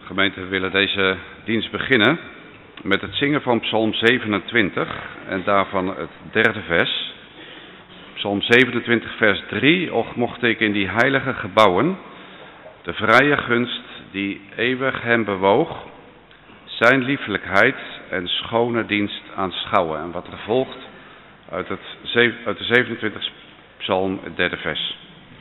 Gemeente, we willen deze dienst beginnen met het zingen van Psalm 27 en daarvan het derde vers. Psalm 27 vers 3. Och, mocht ik in die heilige gebouwen de vrije gunst die eeuwig hem bewoog, zijn liefelijkheid en schone dienst aanschouwen. En wat er volgt uit de 27e psalm, het derde vers.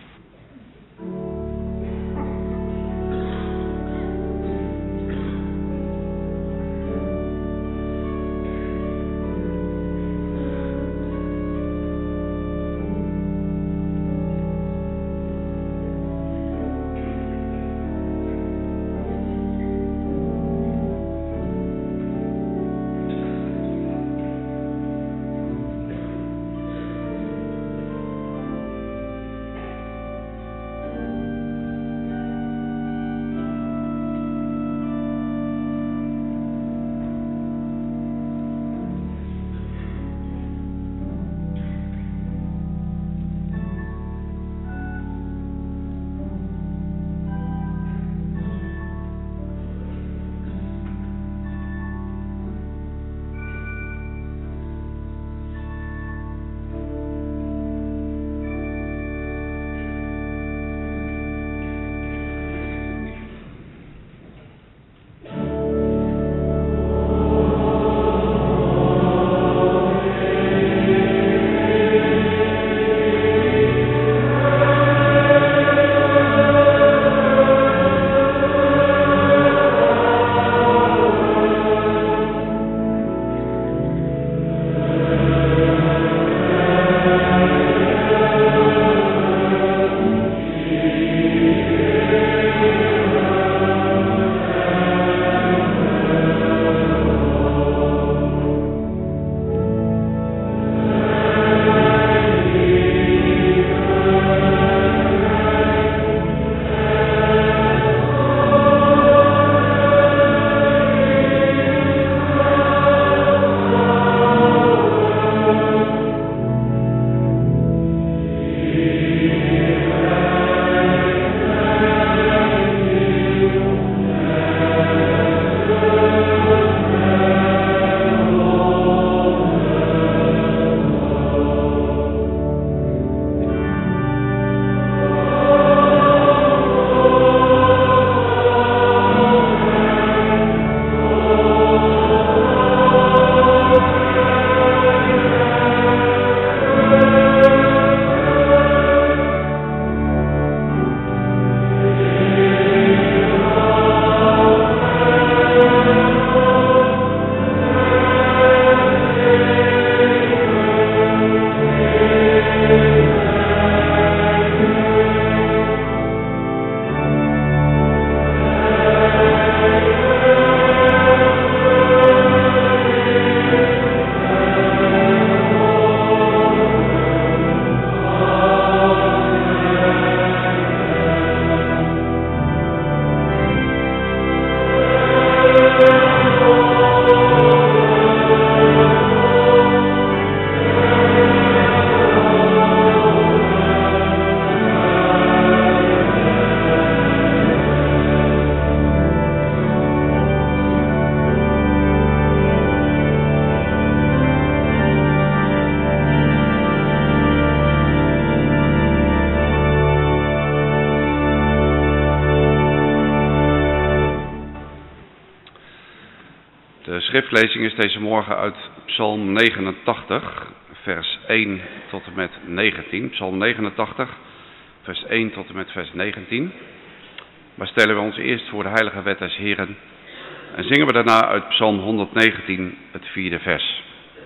De schriftlezing is deze morgen uit Psalm 89, vers 1 tot en met 19. Psalm 89, vers 1 tot en met vers 19. Maar stellen we ons eerst voor de heilige wet des Heren en zingen we daarna uit Psalm 119, het vierde vers.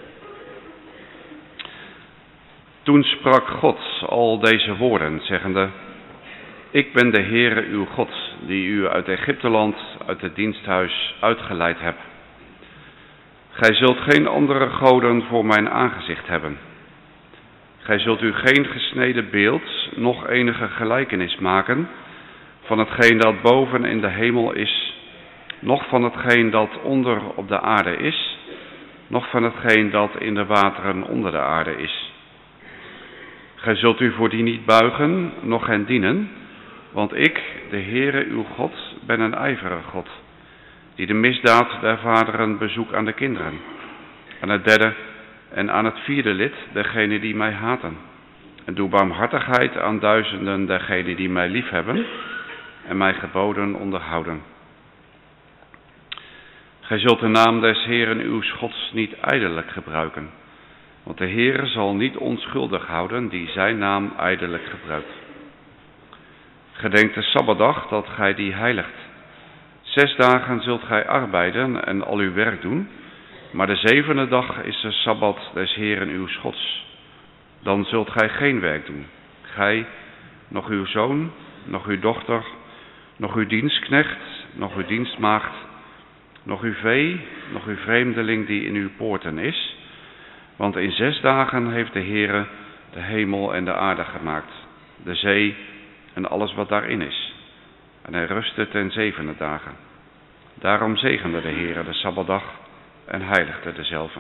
Toen sprak God al deze woorden, zeggende: Ik ben de Heere uw God, die u uit Egypteland, uit het diensthuis uitgeleid heb. Gij zult geen andere goden voor mijn aangezicht hebben. Gij zult u geen gesneden beeld, noch enige gelijkenis maken van hetgeen dat boven in de hemel is, noch van hetgeen dat onder op de aarde is, noch van hetgeen dat in de wateren onder de aarde is. Gij zult u voor die niet buigen, noch hen dienen, want ik, de Heere uw God, ben een ijverige God, die de misdaad der vaderen bezoek aan de kinderen. Aan het derde en aan het vierde lid degenen die mij haten. En doe barmhartigheid aan duizenden dergenen die mij liefhebben en mijn geboden onderhouden. Gij zult de naam des Heeren uws Gods niet ijdelijk gebruiken, want de Heere zal niet onschuldig houden die zijn naam ijdelijk gebruikt. Gedenk de Sabbatdag dat gij die heiligt. 6 dagen zult gij arbeiden en al uw werk doen, maar de 7e dag is de Sabbat des Heeren uws Gods. Dan zult gij geen werk doen, gij, nog uw zoon, nog uw dochter, nog uw dienstknecht, nog uw dienstmaagd, nog uw vee, nog uw vreemdeling die in uw poorten is. Want in 6 dagen heeft de Heere de hemel en de aarde gemaakt, de zee en alles wat daarin is. En hij rustte ten 7e dagen. Daarom zegende de Heere de Sabbatdag en heiligde dezelve.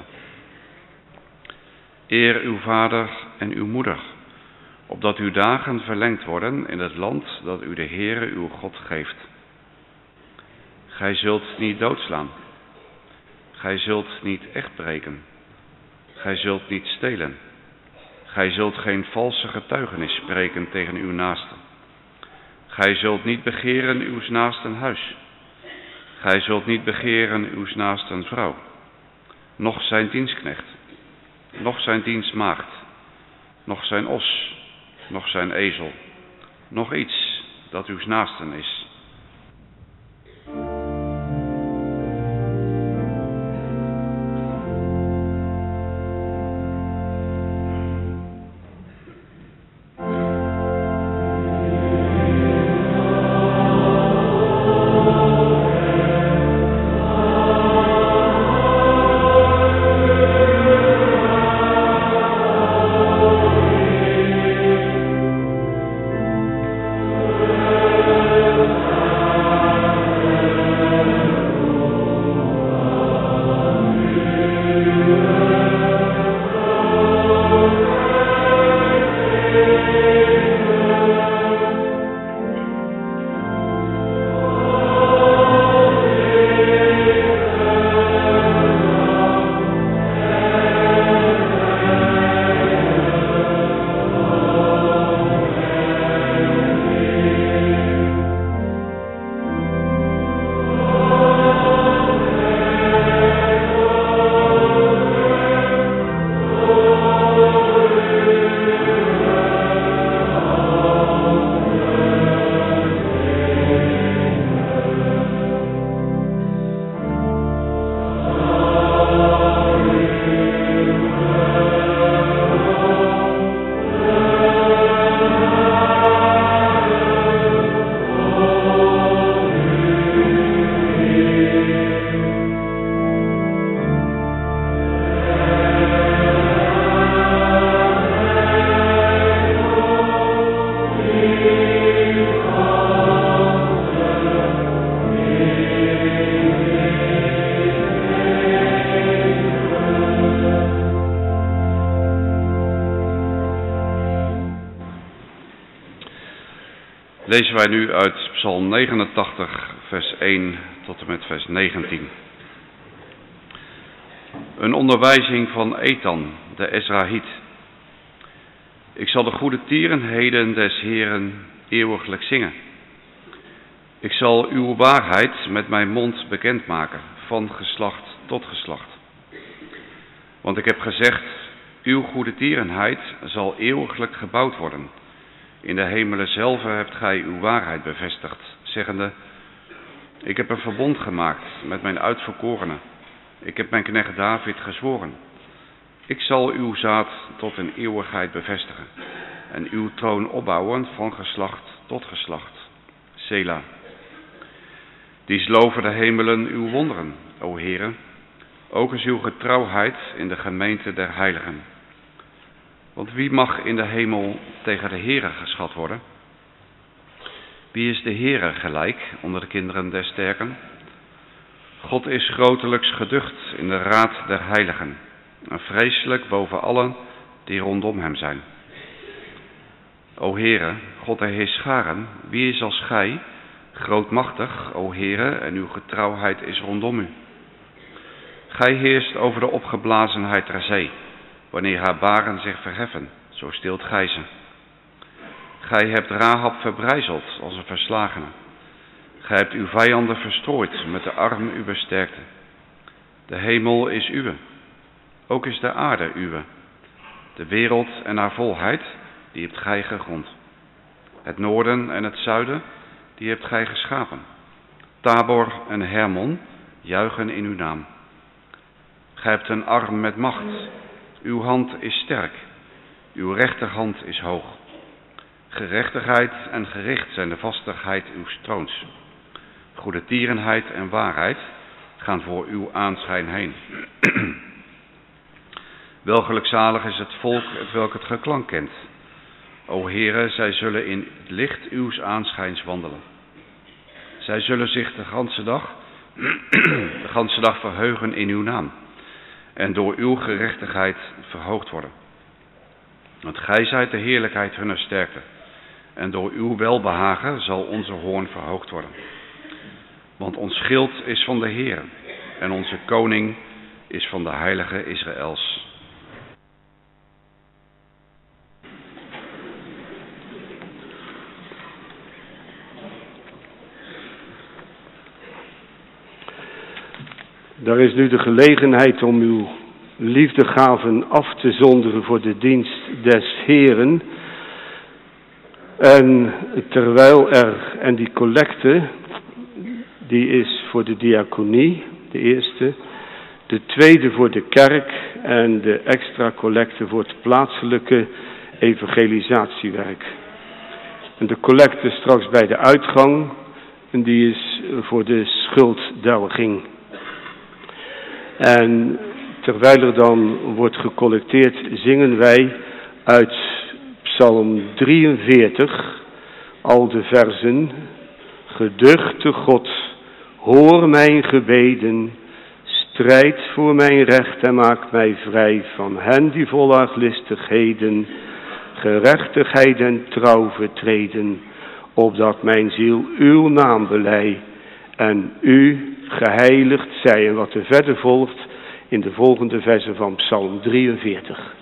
Eer uw vader en uw moeder, opdat uw dagen verlengd worden in het land dat u de Heere uw God geeft. Gij zult niet doodslaan. Gij zult niet echt breken. Gij zult niet stelen. Gij zult geen valse getuigenis spreken tegen uw naaste. Gij zult niet begeren uws naasten huis. Gij zult niet begeren uws naasten vrouw, noch zijn dienstknecht, noch zijn dienstmaagd, noch zijn os, noch zijn ezel, noch iets dat uws naasten is. Lezen wij nu uit Psalm 89, vers 1 tot en met vers 19. Een onderwijzing van Ethan, de Ezrahiet. Ik zal de goede tierenheden des Heeren eeuwiglijk zingen. Ik zal uw waarheid met mijn mond bekendmaken, van geslacht tot geslacht. Want ik heb gezegd, uw goede tierenheid zal eeuwiglijk gebouwd worden. In de hemelen zelf hebt gij uw waarheid bevestigd, zeggende, ik heb een verbond gemaakt met mijn uitverkorenen. Ik heb mijn knecht David gezworen. Ik zal uw zaad tot een eeuwigheid bevestigen en uw troon opbouwen van geslacht tot geslacht. Sela. Dies loven de hemelen uw wonderen, o Heere. Ook is uw getrouwheid in de gemeente der heiligen. Want wie mag in de hemel tegen de Heere geschat worden? Wie is de Heere gelijk onder de kinderen der sterken? God is grotelijks geducht in de raad der heiligen en vreselijk boven allen die rondom hem zijn. O Heere, God der heerscharen, wie is als gij, Grootmachtig, o Heere, en uw getrouwheid is rondom u. Gij heerst over de opgeblazenheid der zee. Wanneer haar baren zich verheffen, zo stilt gij ze. Gij hebt Rahab verbrijzeld als een verslagene. Gij hebt uw vijanden verstrooid met de arm uwer sterkte. De hemel is uwe, ook is de aarde uwe. De wereld en haar volheid, die hebt gij gegrond. Het noorden en het zuiden, die hebt gij geschapen. Tabor en Hermon juichen in uw naam. Gij hebt een arm met macht, uw hand is sterk, uw rechterhand is hoog. Gerechtigheid en gericht zijn de vastigheid uw troons. Goede tierenheid en waarheid gaan voor uw aanschijn heen. Welgelukzalig is het volk hetwelk het geklank kent. O Heere, zij zullen in het licht uws aanschijns wandelen. Zij zullen zich de ganse dag verheugen in uw naam en door uw gerechtigheid verhoogd worden. Want gij zijt de heerlijkheid hunner sterkte en door uw welbehagen zal onze hoorn verhoogd worden. Want ons schild is van de Heere en onze koning is van de heilige Israëls. Daar is nu de gelegenheid om uw liefdegaven af te zonderen voor de dienst des Heeren. En terwijl en die collecte, die is voor de diaconie, de eerste. De tweede voor de kerk en de extra collecte voor het plaatselijke evangelisatiewerk. En de collecte straks bij de uitgang, en die is voor de schulddelging. En terwijl er dan wordt gecollecteerd, zingen wij uit Psalm 43 al de versen. Geduchte God, hoor mijn gebeden, strijd voor mijn recht en maak mij vrij van hen die vol arglistigheden, gerechtigheid en trouw vertreden, opdat mijn ziel uw naam belei en u geheiligd zij. En wat er verder volgt in de volgende versen van Psalm 43.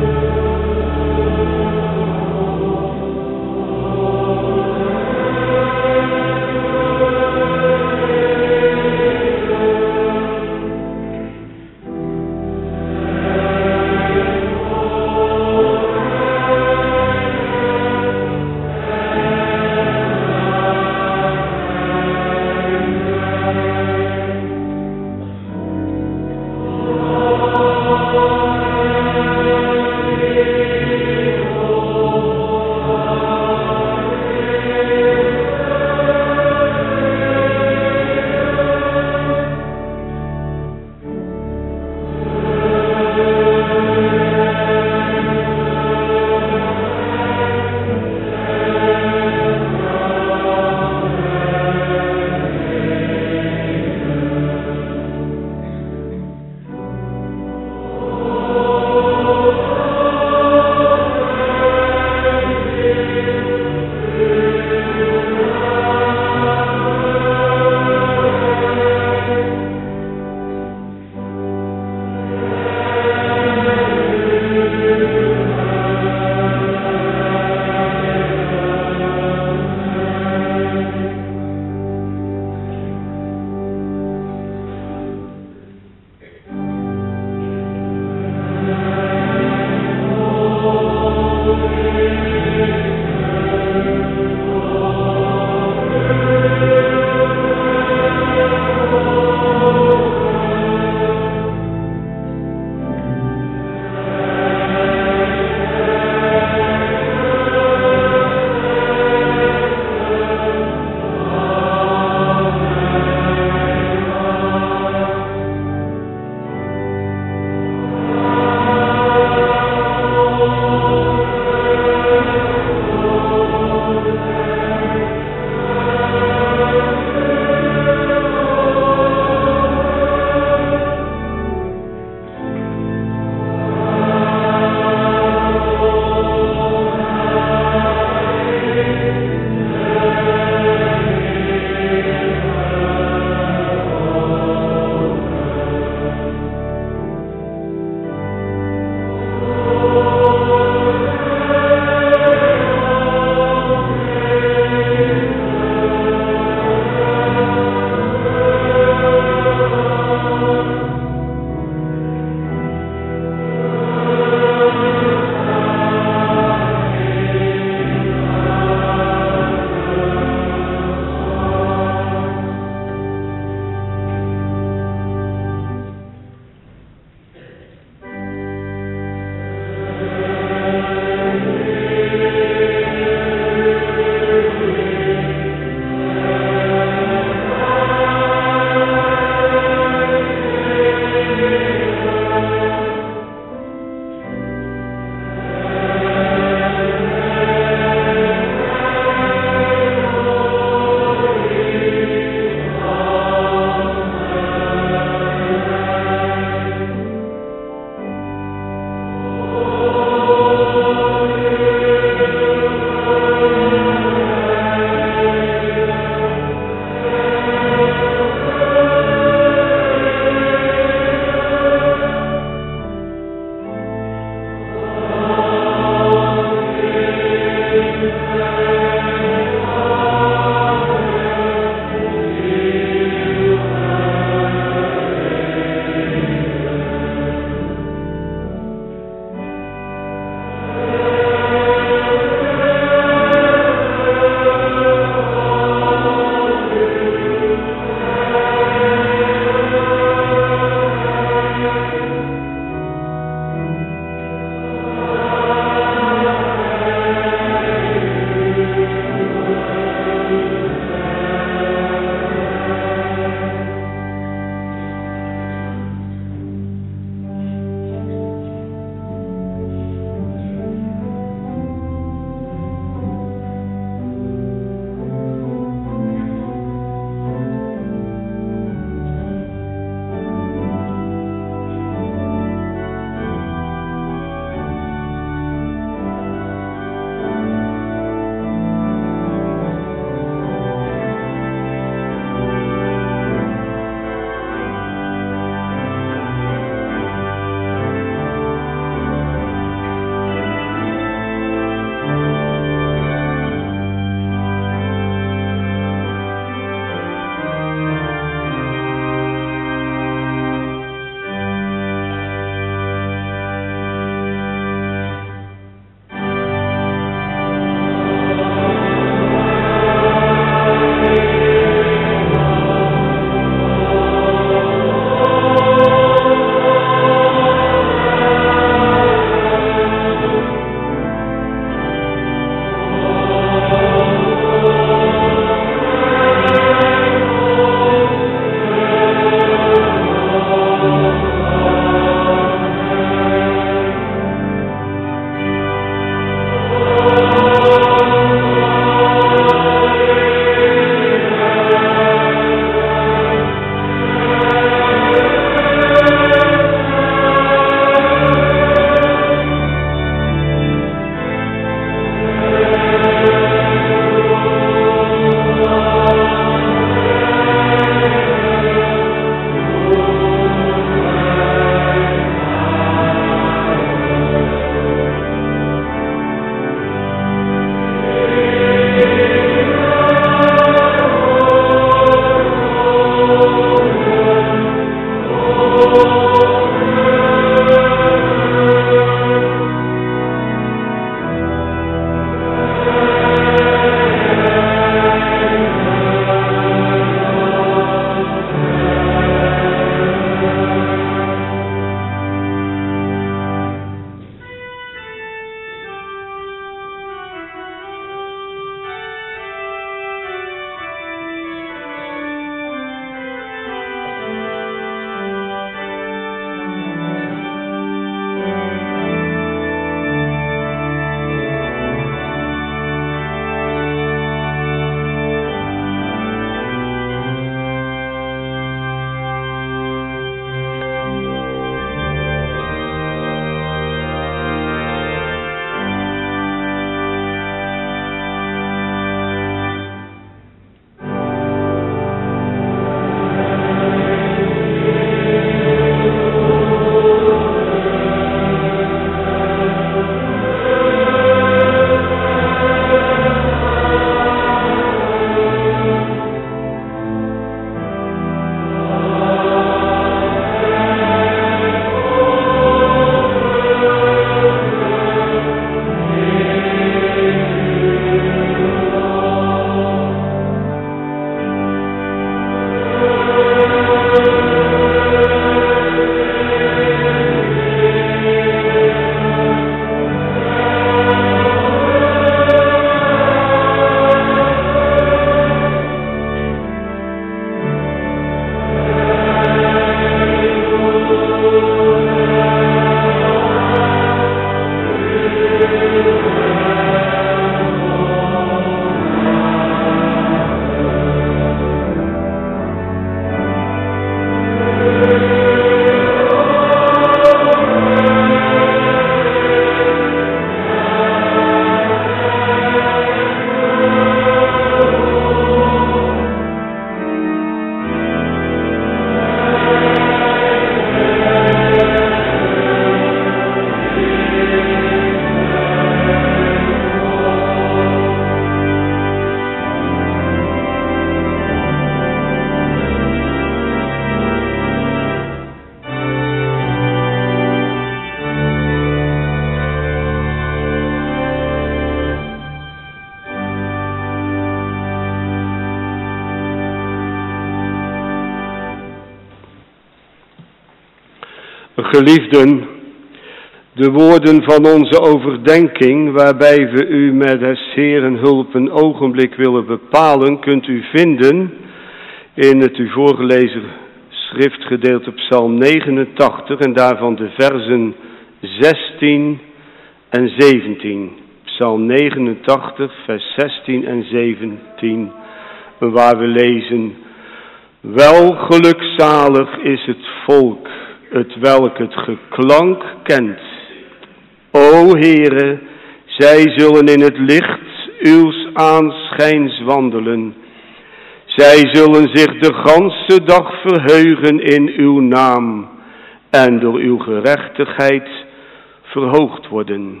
Geliefden, de woorden van onze overdenking, waarbij we u met des Heeren hulp een ogenblik willen bepalen, kunt u vinden in het u voorgelezen schriftgedeelte Psalm 89 en daarvan de versen 16 en 17. Psalm 89, vers 16 en 17, waar we lezen: Wel gelukzalig is het volk, het welk het geklank kent. O Heere, zij zullen in het licht uws aanschijns wandelen. Zij zullen zich de ganse dag verheugen in uw naam en door uw gerechtigheid verhoogd worden.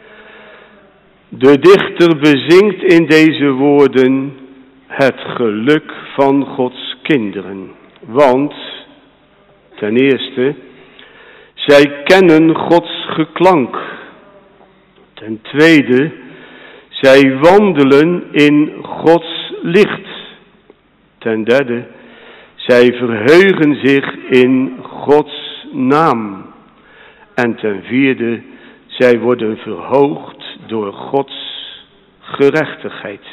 De dichter bezingt in deze woorden het geluk van Gods kinderen. Want, ten eerste, zij kennen Gods geklank. Ten tweede, zij wandelen in Gods licht. Ten derde, zij verheugen zich in Gods naam. En ten vierde, zij worden verhoogd door Gods gerechtigheid.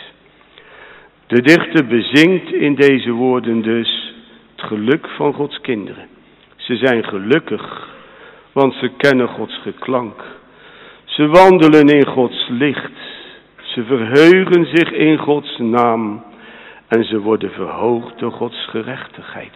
De dichter bezingt in deze woorden dus het geluk van Gods kinderen. Ze zijn gelukkig, want ze kennen Gods geklank. Ze wandelen in Gods licht. Ze verheugen zich in Gods naam. En ze worden verhoogd door Gods gerechtigheid.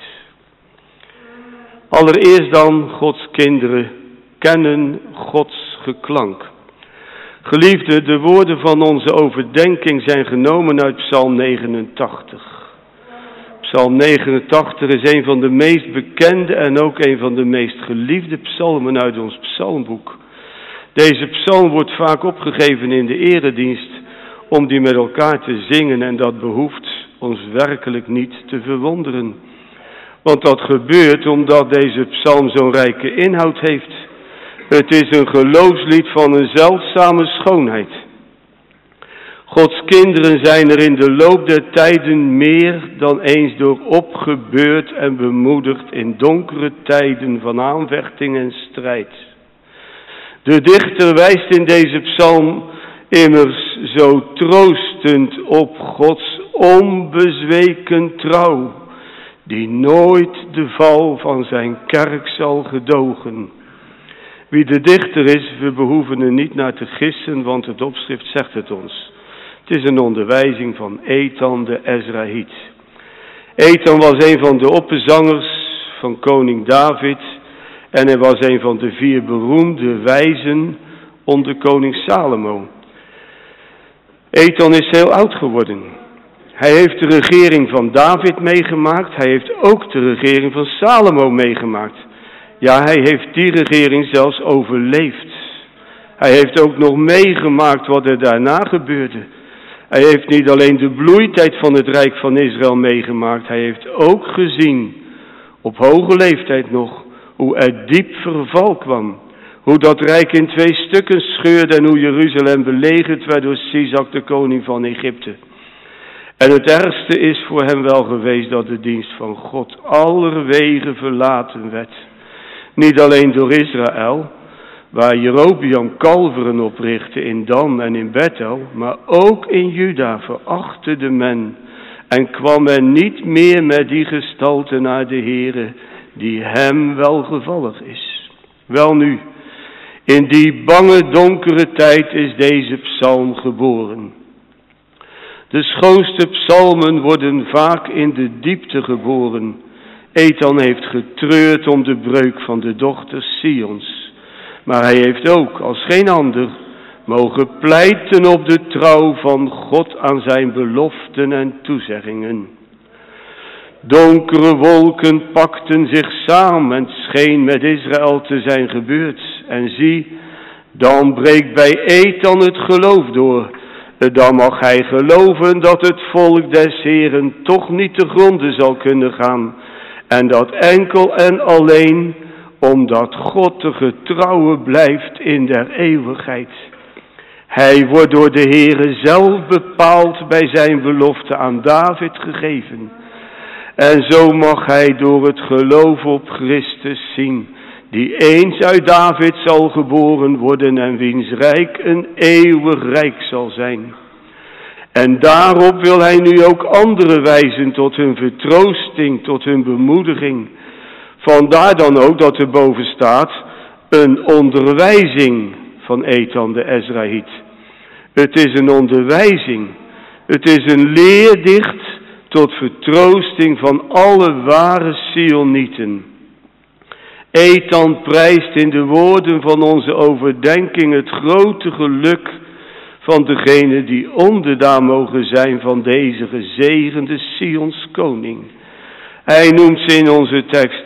Allereerst dan, Gods kinderen kennen Gods geklank. Geliefden, de woorden van onze overdenking zijn genomen uit Psalm 89. Psalm 89 is een van de meest bekende en ook een van de meest geliefde psalmen uit ons psalmboek. Deze psalm wordt vaak opgegeven in de eredienst om die met elkaar te zingen en dat behoeft ons werkelijk niet te verwonderen. Want dat gebeurt omdat deze psalm zo'n rijke inhoud heeft. Het is een geloofslied van een zeldzame schoonheid. Gods kinderen zijn er in de loop der tijden meer dan eens door opgebeurd en bemoedigd in donkere tijden van aanvechting en strijd. De dichter wijst in deze psalm immers zo troostend op Gods onbezweken trouw, die nooit de val van zijn kerk zal gedogen. Wie de dichter is, we behoeven er niet naar te gissen, want het opschrift zegt het ons. Het is een onderwijzing van Ethan de Ezraïet. Ethan was een van de oppezangers van koning David en hij was een van de 4 beroemde wijzen onder koning Salomo. Ethan is heel oud geworden. Hij heeft de regering van David meegemaakt. Hij heeft ook de regering van Salomo meegemaakt. Ja, hij heeft die regering zelfs overleefd. Hij heeft ook nog meegemaakt wat er daarna gebeurde. Hij heeft niet alleen de bloeitijd van het Rijk van Israël meegemaakt. Hij heeft ook gezien, op hoge leeftijd nog, hoe er diep verval kwam. Hoe dat Rijk in 2 stukken scheurde en hoe Jeruzalem belegerd werd door Sisak, de koning van Egypte. En het ergste is voor hem wel geweest dat de dienst van God allerwege verlaten werd. Niet alleen door Israël, waar Jerobeam kalveren oprichtte in Dan en in Bethel, maar ook in Juda verachtede men en kwam men niet meer met die gestalte naar de Heere, die hem welgevallig is. Welnu, in die bange donkere tijd is deze psalm geboren. De schoonste psalmen worden vaak in de diepte geboren. Ethan heeft getreurd om de breuk van de dochters Sions. Maar hij heeft ook, als geen ander, mogen pleiten op de trouw van God aan zijn beloften en toezeggingen. Donkere wolken pakten zich samen en het scheen met Israël te zijn gebeurd. En zie, dan breekt bij Ethan het geloof door. Dan mag hij geloven dat het volk des Heeren toch niet te gronde zal kunnen gaan. En dat enkel en alleen omdat God de getrouwe blijft in der eeuwigheid. Hij wordt door de Heere zelf bepaald bij zijn belofte aan David gegeven. En zo mag hij door het geloof op Christus zien die eens uit David zal geboren worden en wiens rijk een eeuwig rijk zal zijn. En daarop wil hij nu ook anderen wijzen tot hun vertroosting, tot hun bemoediging. Vandaar dan ook dat er boven staat een onderwijzing van Ethan de Ezraïet. Het is een onderwijzing. Het is een leerdicht tot vertroosting van alle ware Sionieten. Ethan prijst in de woorden van onze overdenking het grote geluk van degene die onderdaan mogen zijn van deze gezegende Sions koning. Hij noemt ze in onze tekst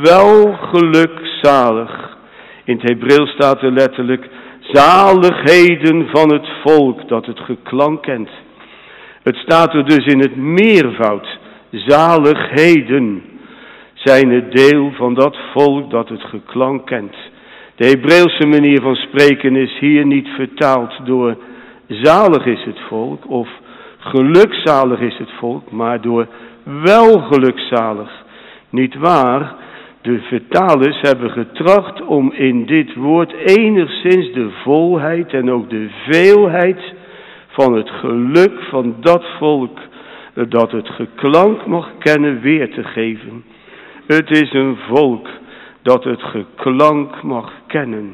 welgelukzalig. In het Hebreeuws staat er letterlijk zaligheden van het volk dat het geklank kent. Het staat er dus in het meervoud. Zaligheden zijn het deel van dat volk dat het geklank kent. De Hebreeuwse manier van spreken is hier niet vertaald door zalig is het volk of gelukzalig is het volk, maar door welgelukzalig. Niet waar? De vertalers hebben getracht om in dit woord enigszins de volheid en ook de veelheid van het geluk van dat volk dat het geklank mag kennen weer te geven. Het is een volk dat het geklank mag kennen.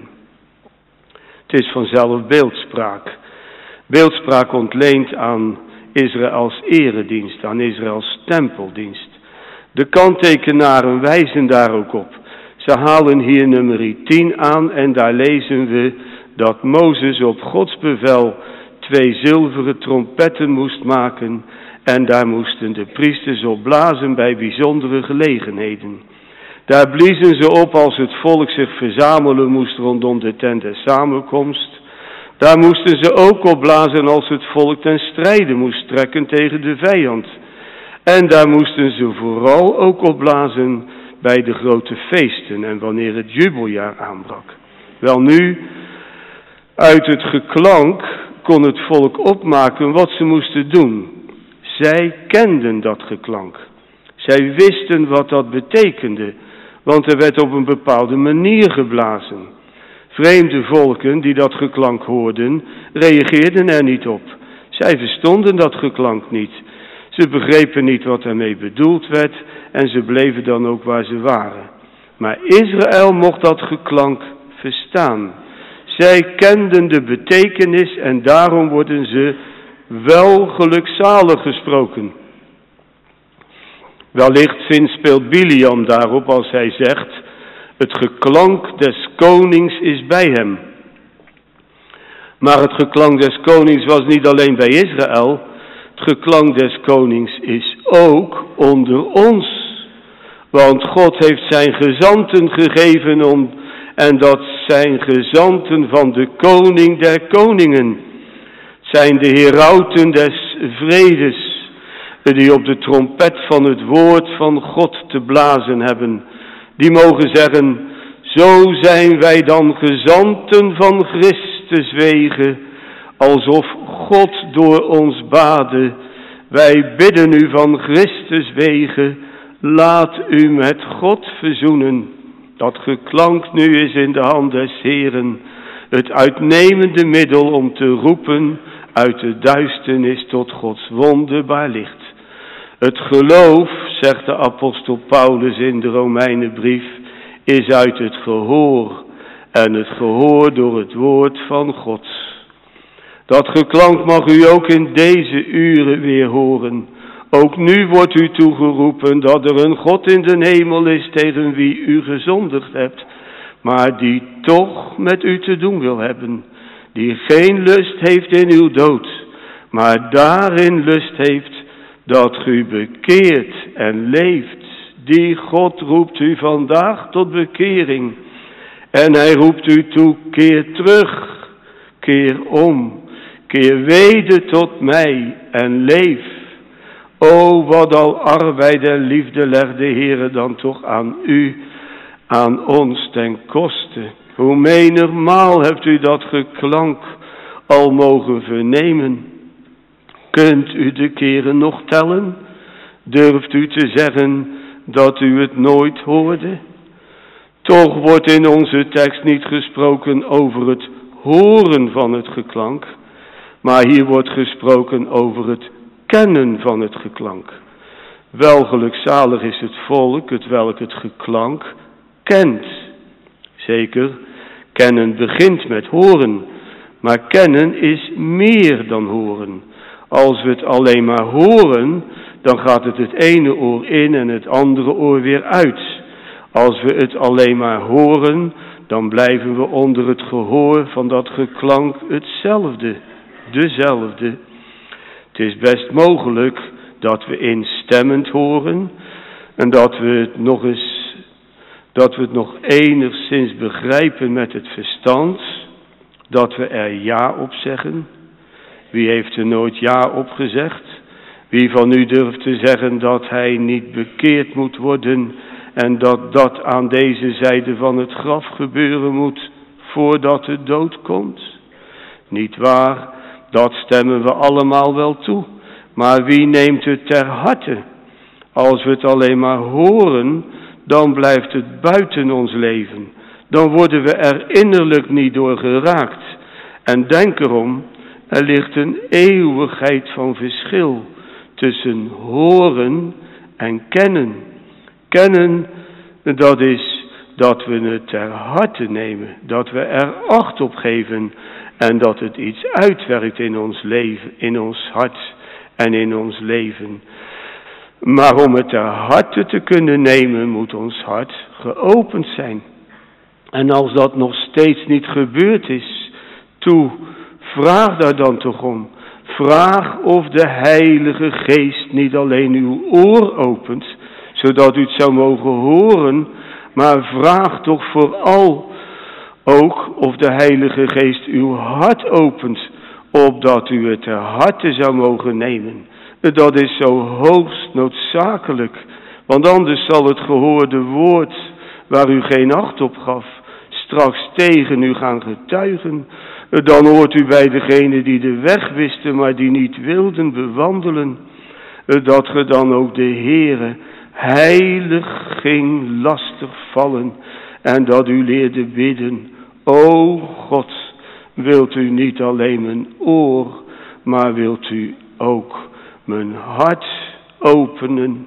Het is vanzelf beeldspraak. Beeldspraak ontleend aan Israëls eredienst, aan Israëls tempeldienst. De kanttekenaren wijzen daar ook op. Ze halen hier nummer 10 aan en daar lezen we dat Mozes op Gods bevel 2 zilveren trompetten moest maken en daar moesten de priesters op blazen bij bijzondere gelegenheden. Daar bliezen ze op als het volk zich verzamelen moest rondom de tent der samenkomst. Daar moesten ze ook op blazen als het volk ten strijde moest trekken tegen de vijand. En daar moesten ze vooral ook op blazen bij de grote feesten en wanneer het jubeljaar aanbrak. Welnu, uit het geklank kon het volk opmaken wat ze moesten doen. Zij kenden dat geklank. Zij wisten wat dat betekende, want er werd op een bepaalde manier geblazen. Vreemde volken die dat geklank hoorden, reageerden er niet op. Zij verstonden dat geklank niet. Ze begrepen niet wat ermee bedoeld werd en ze bleven dan ook waar ze waren. Maar Israël mocht dat geklank verstaan. Zij kenden de betekenis en daarom worden ze wel gelukzalig gesproken. Wellicht zinspeelt Biliam daarop als hij zegt, het geklank des konings is bij hem. Maar het geklank des konings was niet alleen bij Israël, het geklank des konings is ook onder ons. Want God heeft zijn gezanten gegeven en dat zijn gezanten van de koning der koningen. Het zijn de herauten des vredes, die op de trompet van het woord van God te blazen hebben. Die mogen zeggen, zo zijn wij dan gezanten van Christus wegen, alsof God door ons bade. Wij bidden u van Christus wegen, laat u met God verzoenen. Dat geklank nu is in de hand des Heren, het uitnemende middel om te roepen uit de duisternis tot Gods wonderbaar licht. Het geloof, zegt de apostel Paulus in de Romeinenbrief, is uit het gehoor en het gehoor door het woord van God. Dat geklank mag u ook in deze uren weer horen. Ook nu wordt u toegeroepen dat er een God in de hemel is tegen wie u gezondigd hebt, maar die toch met u te doen wil hebben. Die geen lust heeft in uw dood, maar daarin lust heeft dat u bekeert en leeft. Die God roept u vandaag tot bekering. En hij roept u toe, keer terug, keer om, keer weder tot mij en leef. O, wat al arbeid en liefde legt de Heere dan toch aan u, aan ons ten koste. Hoe menigmaal hebt u dat geklank al mogen vernemen? Kunt u de keren nog tellen? Durft u te zeggen dat u het nooit hoorde? Toch wordt in onze tekst niet gesproken over het horen van het geklank, maar hier wordt gesproken over het kennen van het geklank. Wel gelukzalig is het volk, het welk het geklank kent. Zeker, kennen begint met horen, maar kennen is meer dan horen. Als we het alleen maar horen, dan gaat het ene oor in en het andere oor weer uit. Als we het alleen maar horen, dan blijven we onder het gehoor van dat geklank hetzelfde, dezelfde. Het is best mogelijk dat we instemmend horen en dat we het nog enigszins begrijpen met het verstand, dat we er ja op zeggen. Wie heeft er nooit ja op gezegd? Wie van u durft te zeggen dat hij niet bekeerd moet worden en dat dat aan deze zijde van het graf gebeuren moet voordat de dood komt? Niet waar, dat stemmen we allemaal wel toe. Maar wie neemt het ter harte? Als we het alleen maar horen, dan blijft het buiten ons leven. Dan worden we er innerlijk niet door geraakt. En denk erom, er ligt een eeuwigheid van verschil tussen horen en kennen. Kennen, dat is dat we het ter harte nemen, dat we er acht op geven en dat het iets uitwerkt in ons leven, in ons hart en in ons leven. Maar om het ter harte te kunnen nemen, moet ons hart geopend zijn. En als dat nog steeds niet gebeurd is, vraag daar dan toch om. Vraag of de Heilige Geest niet alleen uw oor opent, zodat u het zou mogen horen, maar vraag toch vooral ook of de Heilige Geest uw hart opent, opdat u het ter harte zou mogen nemen. Dat is zo hoogst noodzakelijk, want anders zal het gehoorde woord, waar u geen acht op gaf, straks tegen u gaan getuigen. Dan hoort u bij degenen die de weg wisten, maar die niet wilden bewandelen, dat ge dan ook de Heere heilig ging lastig vallen en dat u leerde bidden: O God, wilt u niet alleen mijn oor, maar wilt u ook mijn hart openen?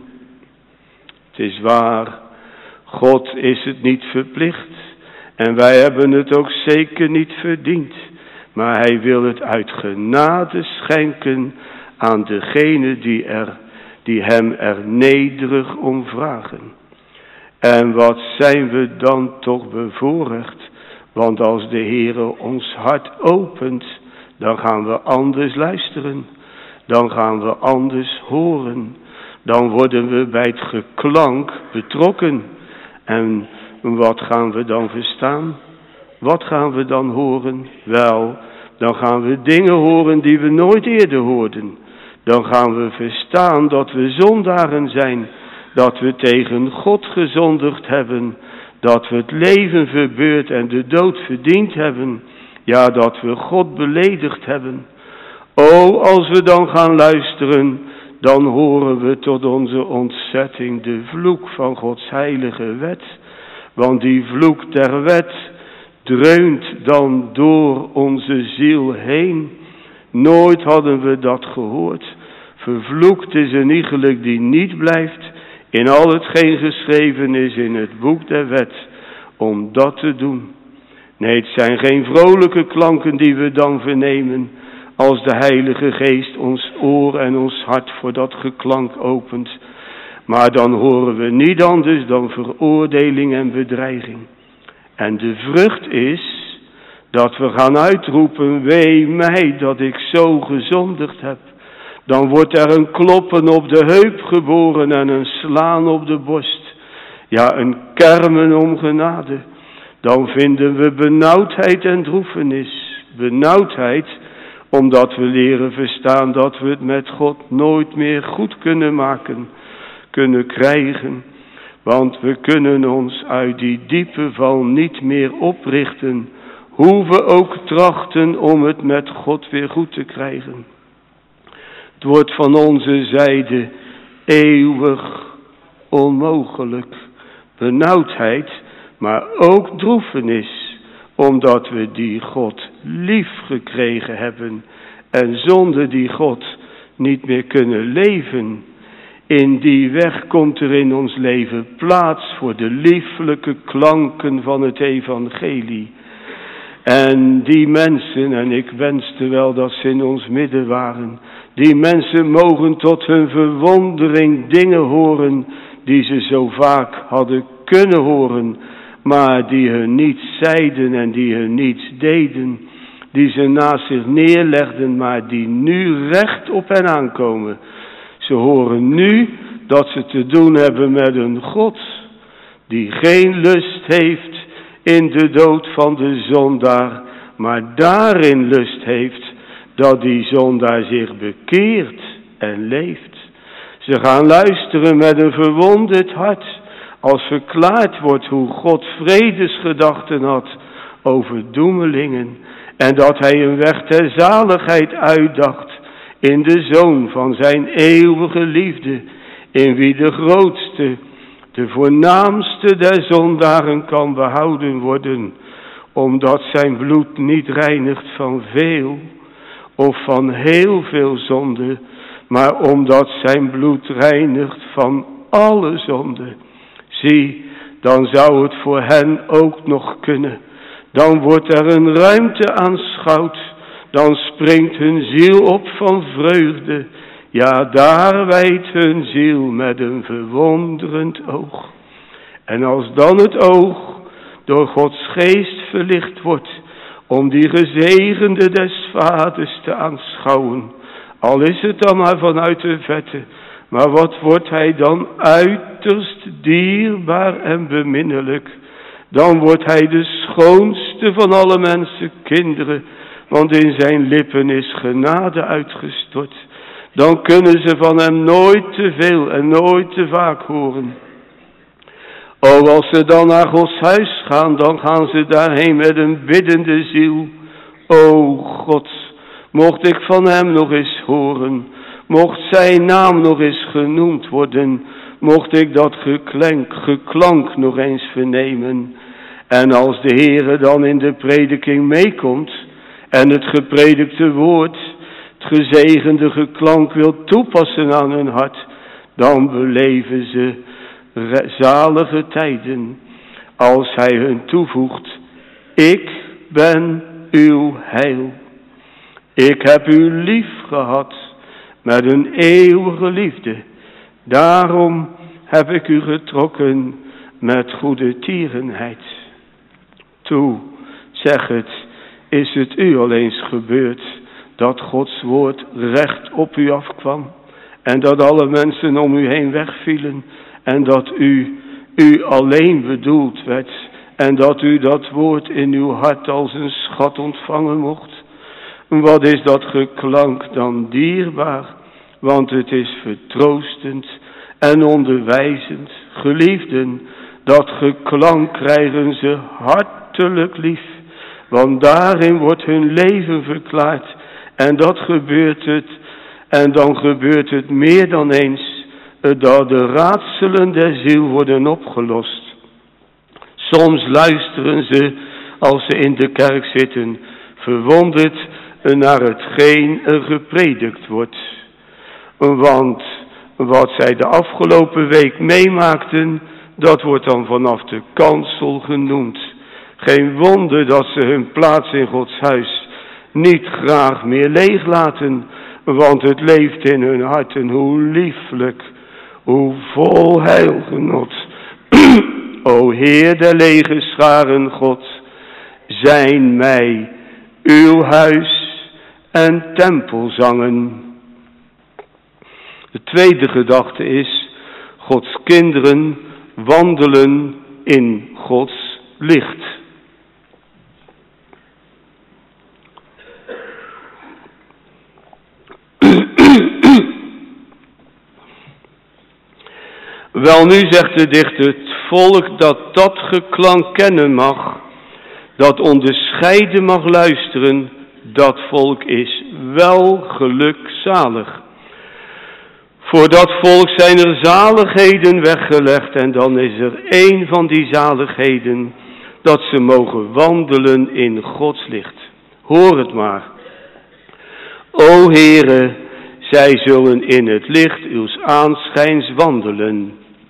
Het is waar, God is het niet verplicht en wij hebben het ook zeker niet verdiend. Maar hij wil het uit genade schenken aan degenen die hem er nederig om vragen. En wat zijn we dan toch bevoorrecht, want als de Heere ons hart opent, dan gaan we anders luisteren, dan gaan we anders horen, dan worden we bij het geklank betrokken. En wat gaan we dan verstaan? Wat gaan we dan horen? Wel, dan gaan we dingen horen die we nooit eerder hoorden. Dan gaan we verstaan dat we zondaren zijn, dat we tegen God gezondigd hebben, dat we het leven verbeurd en de dood verdiend hebben. Ja, dat we God beledigd hebben. O, als we dan gaan luisteren, dan horen we tot onze ontzetting de vloek van Gods heilige wet. Want die vloek der wet dreunt dan door onze ziel heen. Nooit hadden we dat gehoord. Vervloekt is een iegelijk die niet blijft in al hetgeen geschreven is in het boek der wet, om dat te doen. Nee, het zijn geen vrolijke klanken die we dan vernemen, als de Heilige Geest ons oor en ons hart voor dat geklank opent. Maar dan horen we niet anders dan veroordeling en bedreiging. En de vrucht is dat we gaan uitroepen: wee mij dat ik zo gezondigd heb. Dan wordt er een kloppen op de heup geboren en een slaan op de borst. Ja, een kermen om genade. Dan vinden we benauwdheid en droefenis. Benauwdheid omdat we leren verstaan dat we het met God nooit meer goed kunnen maken, kunnen krijgen. Want we kunnen ons uit die diepe val niet meer oprichten, hoe we ook trachten om het met God weer goed te krijgen. Het wordt van onze zijde eeuwig onmogelijk. Benauwdheid, maar ook droefenis, omdat we die God lief gekregen hebben en zonder die God niet meer kunnen leven. In die weg komt er in ons leven plaats voor de lieflijke klanken van het evangelie. En die mensen, en ik wenste wel dat ze in ons midden waren, die mensen mogen tot hun verwondering dingen horen die ze zo vaak hadden kunnen horen, maar die hun niets zeiden en die hun niets deden, die ze naast zich neerlegden, maar die nu recht op hen aankomen. Ze horen nu dat ze te doen hebben met een God die geen lust heeft in de dood van de zondaar, maar daarin lust heeft dat die zondaar zich bekeert en leeft. Ze gaan luisteren met een verwonderd hart als verklaard wordt hoe God vredesgedachten had over doemelingen en dat hij een weg ter zaligheid uitdacht in de Zoon van zijn eeuwige liefde, in wie de grootste, de voornaamste der zondaren kan behouden worden, omdat zijn bloed niet reinigt van veel of van heel veel zonde, maar omdat zijn bloed reinigt van alle zonde. Zie, dan zou het voor hen ook nog kunnen. Dan wordt er een ruimte aanschouwd. Dan springt hun ziel op van vreugde. Ja, daar wijdt hun ziel met een verwonderend oog. En als dan het oog door Gods geest verlicht wordt, om die gezegende des vaders te aanschouwen, al is het dan maar vanuit de verte, maar wat wordt hij dan uiterst dierbaar en beminnelijk. Dan wordt hij de schoonste van alle mensen kinderen, want in zijn lippen is genade uitgestort. Dan kunnen ze van hem nooit te veel en nooit te vaak horen. O, als ze dan naar Gods huis gaan, dan gaan ze daarheen met een biddende ziel. O God, mocht ik van hem nog eens horen, mocht zijn naam nog eens genoemd worden, mocht ik dat geklank nog eens vernemen. En als de Heere dan in de prediking meekomt en het gepredikte woord, het gezegende geklank wil toepassen aan hun hart, dan beleven ze zalige tijden als hij hun toevoegt: ik ben uw heil. Ik heb u lief gehad met een eeuwige liefde. Daarom heb ik u getrokken met goede tierenheid. Toe, zeg het, is het u al eens gebeurd dat Gods woord recht op u afkwam en dat alle mensen om u heen wegvielen en dat u alleen bedoeld werd en dat u dat woord in uw hart als een schat ontvangen mocht? Wat is dat geklank dan dierbaar, want het is vertroostend en onderwijzend. Geliefden, dat geklank krijgen ze hartelijk lief, want daarin wordt hun leven verklaard. En dat gebeurt het, en dan gebeurt het meer dan eens, dat de raadselen der ziel worden opgelost. Soms luisteren ze, als ze in de kerk zitten, verwonderd naar hetgeen er gepredikt wordt. Want wat zij de afgelopen week meemaakten, dat wordt dan vanaf de kansel genoemd. Geen wonder dat ze hun plaats in Gods huis niet graag meer leeg laten, want het leeft in hun harten. Hoe lieflijk, hoe vol heilgenot. O Heer der legerscharen God, zijn mij uw huis en tempelzangen. De tweede gedachte is: Gods kinderen wandelen in Gods licht. Wel, nu zegt de dichter: het volk dat geklank kennen mag, dat onderscheiden mag luisteren, dat volk is wel gelukzalig. Voor dat volk zijn er zaligheden weggelegd en dan is er één van die zaligheden dat ze mogen wandelen in Gods licht. Hoor het maar. O Heere, zij zullen in het licht uws aanschijns wandelen.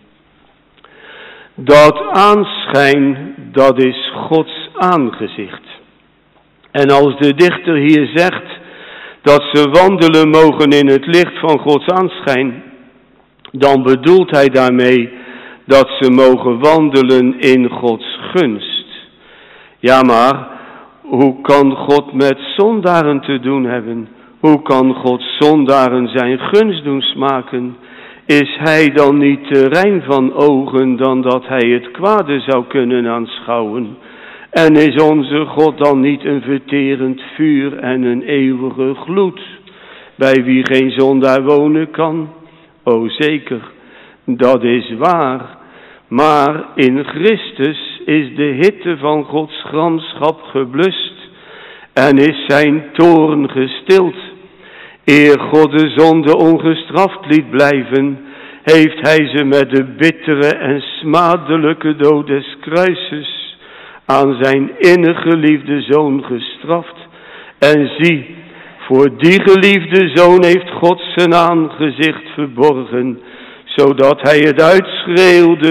Dat aanschijn, dat is Gods aangezicht. En als de dichter hier zegt dat ze wandelen mogen in het licht van Gods aanschijn, dan bedoelt hij daarmee dat ze mogen wandelen in Gods gunst. Ja, maar hoe kan God met zondaren te doen hebben? Hoe kan God zondaren zijn gunst doen smaken? Is hij dan niet te rein van ogen dan dat hij het kwade zou kunnen aanschouwen? En is onze God dan niet een verterend vuur en een eeuwige gloed, bij wie geen zondaar wonen kan? O zeker, dat is waar. Maar in Christus is de hitte van Gods gramschap geblust en is zijn toorn gestild. Eer God de zonde ongestraft liet blijven, heeft hij ze met de bittere en smadelijke dood des kruises aan zijn innig geliefde Zoon gestraft. En zie, voor die geliefde Zoon heeft God zijn aangezicht verborgen, zodat hij het uitschreeuwde: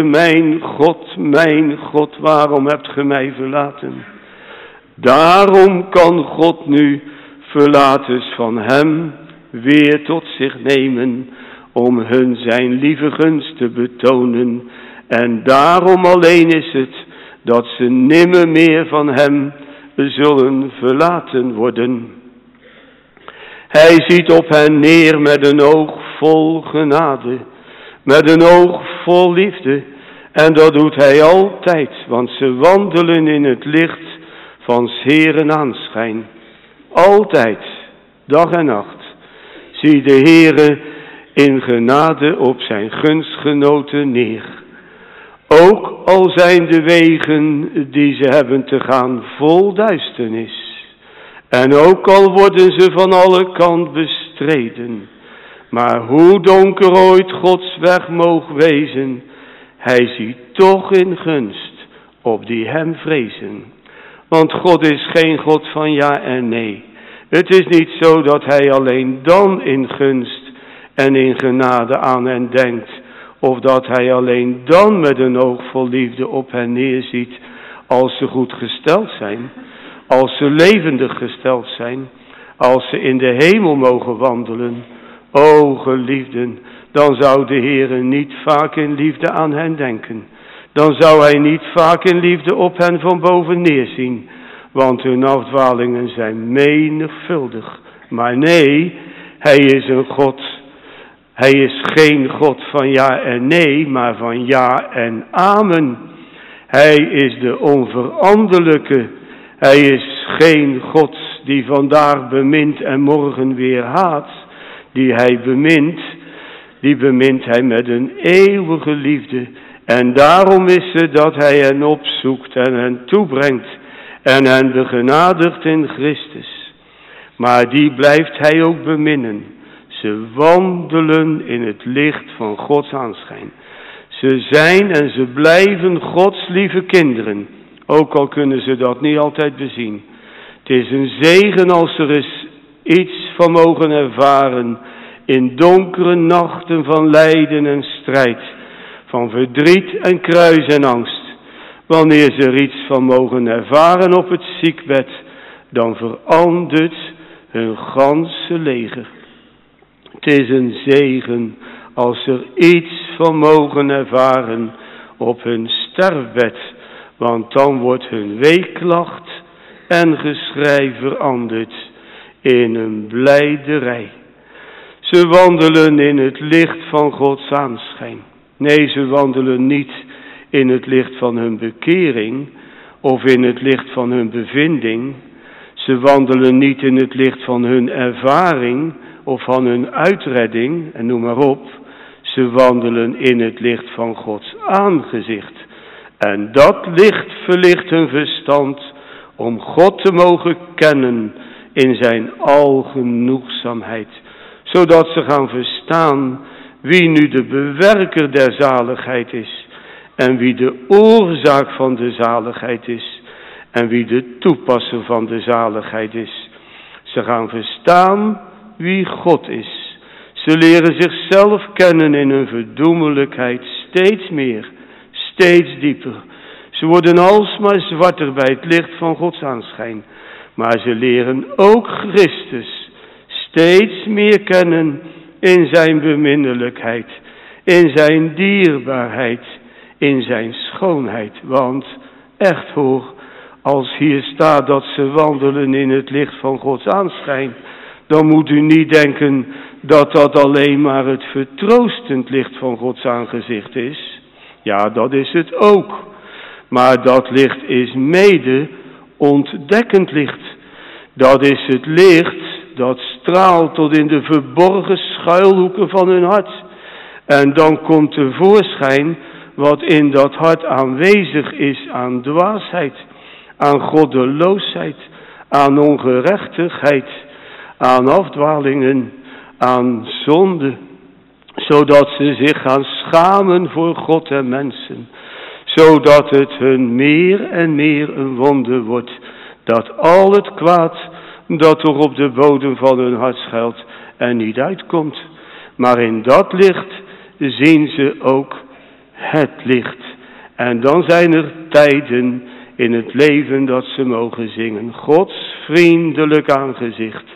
mijn God, waarom hebt ge mij verlaten? Daarom kan God nu verlatens van hem weer tot zich nemen, om hun zijn lieve gunst te betonen. En daarom alleen is het dat ze nimmer meer van hem zullen verlaten worden. Hij ziet op hen neer met een oog vol genade, met een oog vol liefde. En dat doet hij altijd, want ze wandelen in het licht van 's Heeren aanschijn. Altijd, dag en nacht, zie de Heere in genade op zijn gunstgenoten neer. Ook al zijn de wegen die ze hebben te gaan vol duisternis. En ook al worden ze van alle kant bestreden. Maar hoe donker ooit Gods weg moog wezen, hij ziet toch in gunst op die hem vrezen. Want God is geen God van ja en nee. Het is niet zo dat hij alleen dan in gunst en in genade aan hen denkt, of dat hij alleen dan met een oog vol liefde op hen neerziet als ze goed gesteld zijn, als ze levendig gesteld zijn, als ze in de hemel mogen wandelen. O geliefden, dan zou de Heere niet vaak in liefde aan hen denken. Dan zou hij niet vaak in liefde op hen van boven neerzien, want hun afdwalingen zijn menigvuldig. Maar nee, hij is een God. Hij is geen God van ja en nee, maar van ja en amen. Hij is de onveranderlijke. Hij is geen God die vandaag bemint en morgen weer haat. Die hij bemint, die bemint hij met een eeuwige liefde. En daarom is het dat hij hen opzoekt en hen toebrengt en hen begenadigt in Christus. Maar die blijft hij ook beminnen. Ze wandelen in het licht van Gods aanschijn. Ze zijn en ze blijven Gods lieve kinderen. Ook al kunnen ze dat niet altijd bezien. Het is een zegen als er eens iets van mogen ervaren in donkere nachten van lijden en strijd. Van verdriet en kruis en angst. Wanneer ze er iets van mogen ervaren op het ziekbed, dan verandert hun ganse leger. Het is een zegen als ze er iets van mogen ervaren op hun sterfbed, want dan wordt hun weeklacht en geschrei veranderd in een blijderij. Ze wandelen in het licht van Gods aanschijn. Nee, ze wandelen niet in het licht van hun bekering of in het licht van hun bevinding. Ze wandelen niet in het licht van hun ervaring of van hun uitredding, en noem maar op. Ze wandelen in het licht van Gods aangezicht. En dat licht verlicht hun verstand om God te mogen kennen in zijn algenoegzaamheid. Zodat ze gaan verstaan wie nu de bewerker der zaligheid is en wie de oorzaak van de zaligheid is en wie de toepasser van de zaligheid is. Ze gaan verstaan wie God is. Ze leren zichzelf kennen in hun verdoemelijkheid steeds meer, steeds dieper. Ze worden alsmaar zwarter bij het licht van Gods aanschijn. Maar ze leren ook Christus steeds meer kennen in zijn beminnelijkheid, in zijn dierbaarheid, in zijn schoonheid. Want echt hoor, als hier staat dat ze wandelen in het licht van Gods aanschijn, dan moet u niet denken dat dat alleen maar het vertroostend licht van Gods aangezicht is. Ja, dat is het ook. Maar dat licht is mede ontdekkend licht. Dat is het licht dat straalt tot in de verborgen schuilhoeken van hun hart. En dan komt tevoorschijn wat in dat hart aanwezig is aan dwaasheid, aan goddeloosheid, aan ongerechtigheid, aan afdwalingen, aan zonde. Zodat ze zich gaan schamen voor God en mensen. Zodat het hun meer en meer een wonder wordt dat al het kwaad dat er op de bodem van hun hart schuilt er niet uitkomt. Maar in dat licht zien ze ook het licht. En dan zijn er tijden in het leven dat ze mogen zingen. Gods vriendelijk aangezicht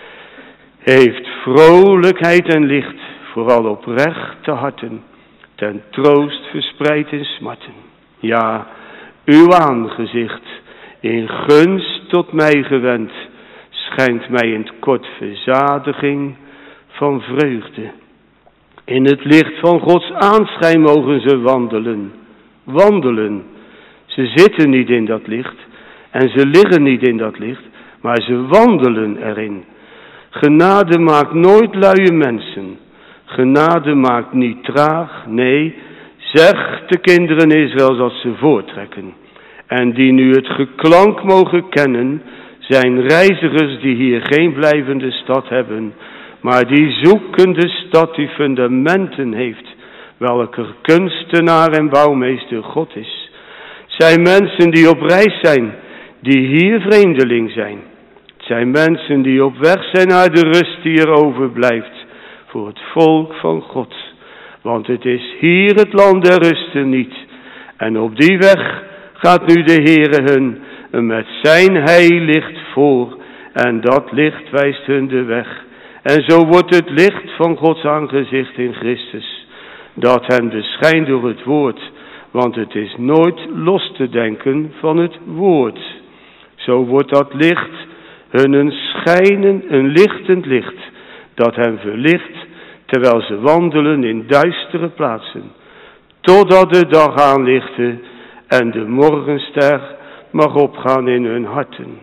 heeft vrolijkheid en licht, vooral oprechte harten, ten troost verspreid in smarten. Ja, uw aangezicht, in gunst tot mij gewend, schijnt mij in het kort verzadiging van vreugde. In het licht van Gods aanschijn mogen ze wandelen. Wandelen. Ze zitten niet in dat licht en ze liggen niet in dat licht, maar ze wandelen erin. Genade maakt nooit luie mensen. Genade maakt niet traag, nee, zegt de kinderen Israëls dat ze voortrekken. En die nu het geklank mogen kennen, zijn reizigers die hier geen blijvende stad hebben, maar die zoeken de stad die fundamenten heeft, welker kunstenaar en bouwmeester God is. Het zijn mensen die op reis zijn, die hier vreemdeling zijn. Het zijn mensen die op weg zijn naar de rust die er overblijft voor het volk van God. Want het is hier het land der rusten niet. En op die weg gaat nu de Heere hun met zijn heilicht voor. En dat licht wijst hun de weg. En zo wordt het licht van Gods aangezicht in Christus, dat hen beschijnt door het woord. Want het is nooit los te denken van het woord. Zo wordt dat licht hun een schijnen, een lichtend licht, dat hen verlicht, terwijl ze wandelen in duistere plaatsen, totdat de dag aanlichte en de morgenster mag opgaan in hun harten.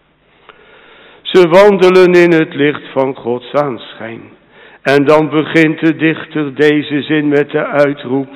Ze wandelen in het licht van Gods aanschijn. En dan begint de dichter deze zin met de uitroep: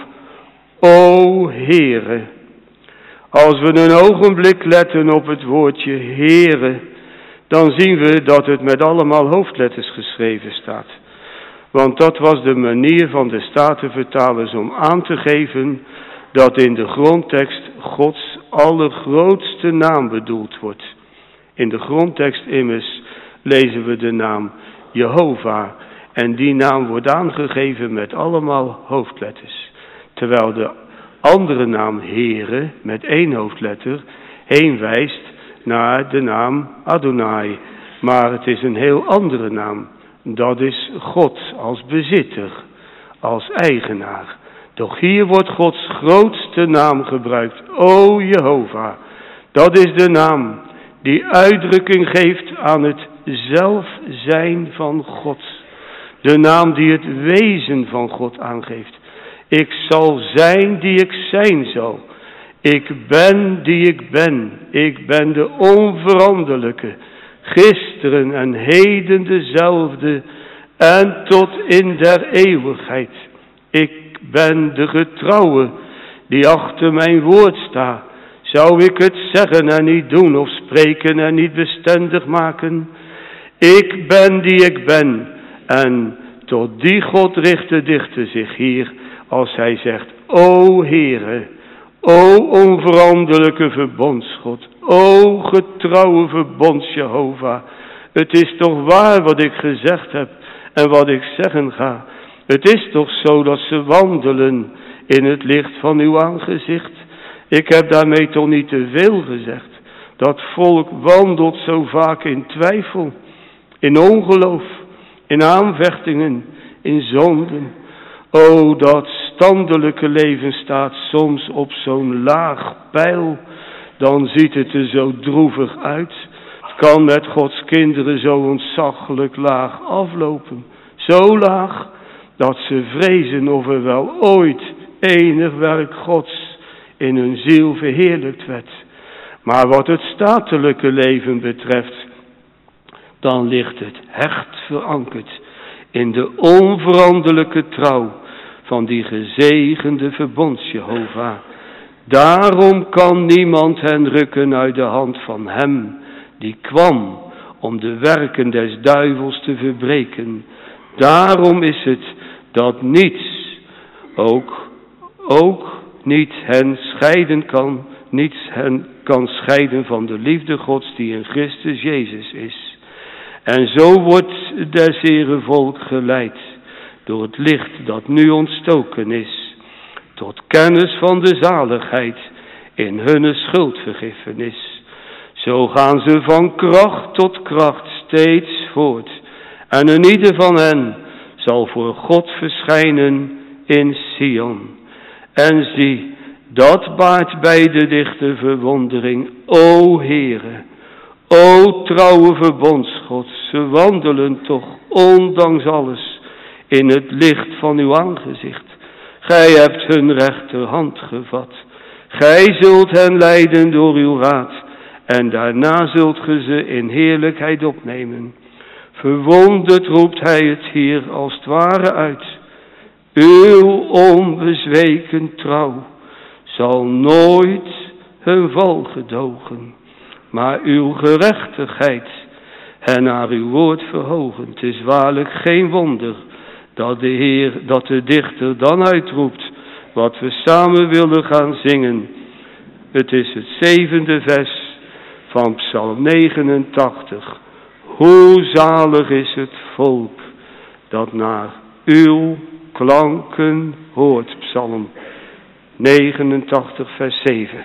O Heere. Als we een ogenblik letten op het woordje Heere, dan zien we dat het met allemaal hoofdletters geschreven staat. Want dat was de manier van de Statenvertalers om aan te geven dat in de grondtekst Gods allergrootste naam bedoeld wordt. In de grondtekst immers lezen we de naam Jehovah en die naam wordt aangegeven met allemaal hoofdletters. Terwijl de andere naam Heere met 1 hoofdletter heen wijst naar de naam Adonai. Maar het is een heel andere naam. Dat is God als bezitter, als eigenaar. Doch hier wordt Gods grootste naam gebruikt. O Jehovah. Dat is de naam die uitdrukking geeft aan het zelfzijn van God. De naam die het wezen van God aangeeft. Ik zal zijn die ik zijn zal. Ik ben die ik ben. Ik ben de onveranderlijke. Gisteren en heden dezelfde. En tot in der eeuwigheid. Ik ben de getrouwe die achter mijn woord staat. Zou ik het zeggen en niet doen of spreken en niet bestendig maken? Ik ben die ik ben. En Tot die God richt de dichter zich hier als hij zegt, o Heere, o onveranderlijke verbondsgod, o getrouwe verbonds Jehovah. Het is toch waar wat ik gezegd heb en wat ik zeggen ga. Het is toch zo dat ze wandelen in het licht van uw aangezicht. Ik heb daarmee toch niet te veel gezegd. Dat volk wandelt zo vaak in twijfel, in ongeloof, in aanvechtingen, in zonden. O, dat standelijke leven staat soms op zo'n laag peil. Dan ziet het er zo droevig uit. Het kan met Gods kinderen zo ontzaglijk laag aflopen. Zo laag dat ze vrezen of er wel ooit enig werk Gods in hun ziel verheerlijkt werd. Maar wat het statelijke leven betreft, dan ligt het hecht verankerd in de onveranderlijke trouw van die gezegende verbonds Jehovah. Daarom kan niemand hen rukken uit de hand van hem die kwam om de werken des duivels te verbreken. Daarom is het dat niets, ook niet hen scheiden kan, niets hen kan scheiden van de liefde Gods die in Christus Jezus is. En zo wordt des Heeren volk geleid door het licht dat nu ontstoken is, tot kennis van de zaligheid in hunne schuldvergiffenis. Zo gaan ze van kracht tot kracht steeds voort. En een ieder van hen zal voor God verschijnen in Sion. En zie, dat baart bij de dichter verwondering. O Heere, o trouwe verbondsgod, ze wandelen toch ondanks alles in het licht van uw aangezicht. Gij hebt hun rechterhand gevat. Gij zult hen leiden door uw raad. En daarna zult ge ze in heerlijkheid opnemen. Verwonderd roept hij het hier als het ware uit. Uw onbezweken trouw zal nooit hun val gedogen. Maar uw gerechtigheid hen naar uw woord verhogen. Het is waarlijk geen wonder dat de dichter dan uitroept wat we samen willen gaan zingen. Het is het 7e vers van Psalm 89. Hoe zalig is het volk dat naar uw klanken hoort. Psalm 89 vers 7.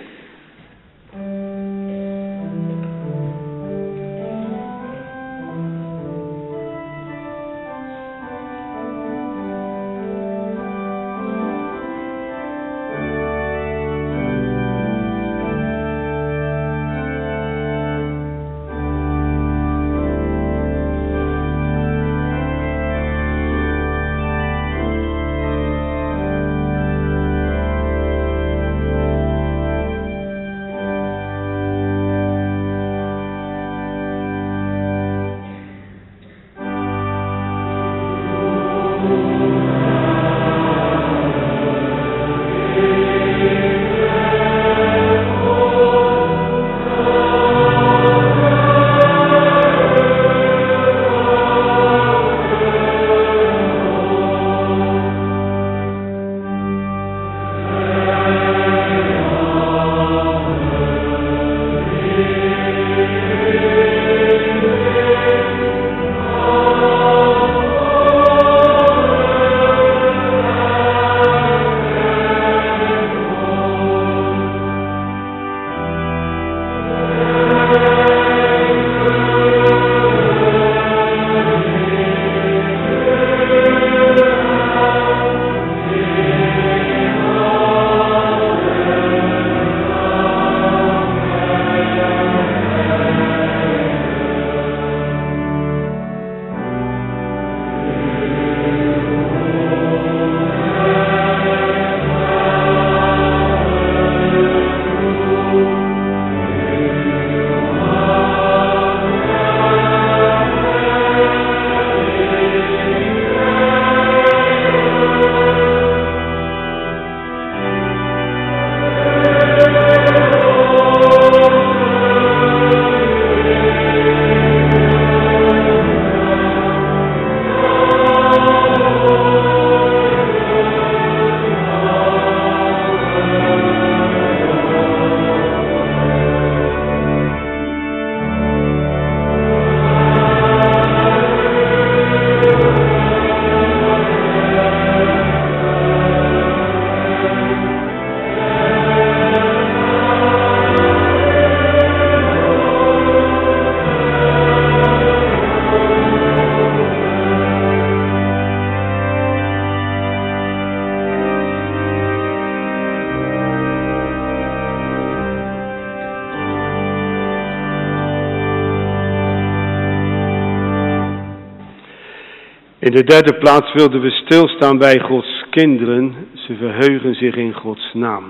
In de derde plaats wilden we stilstaan bij Gods kinderen. Ze verheugen zich in Gods naam.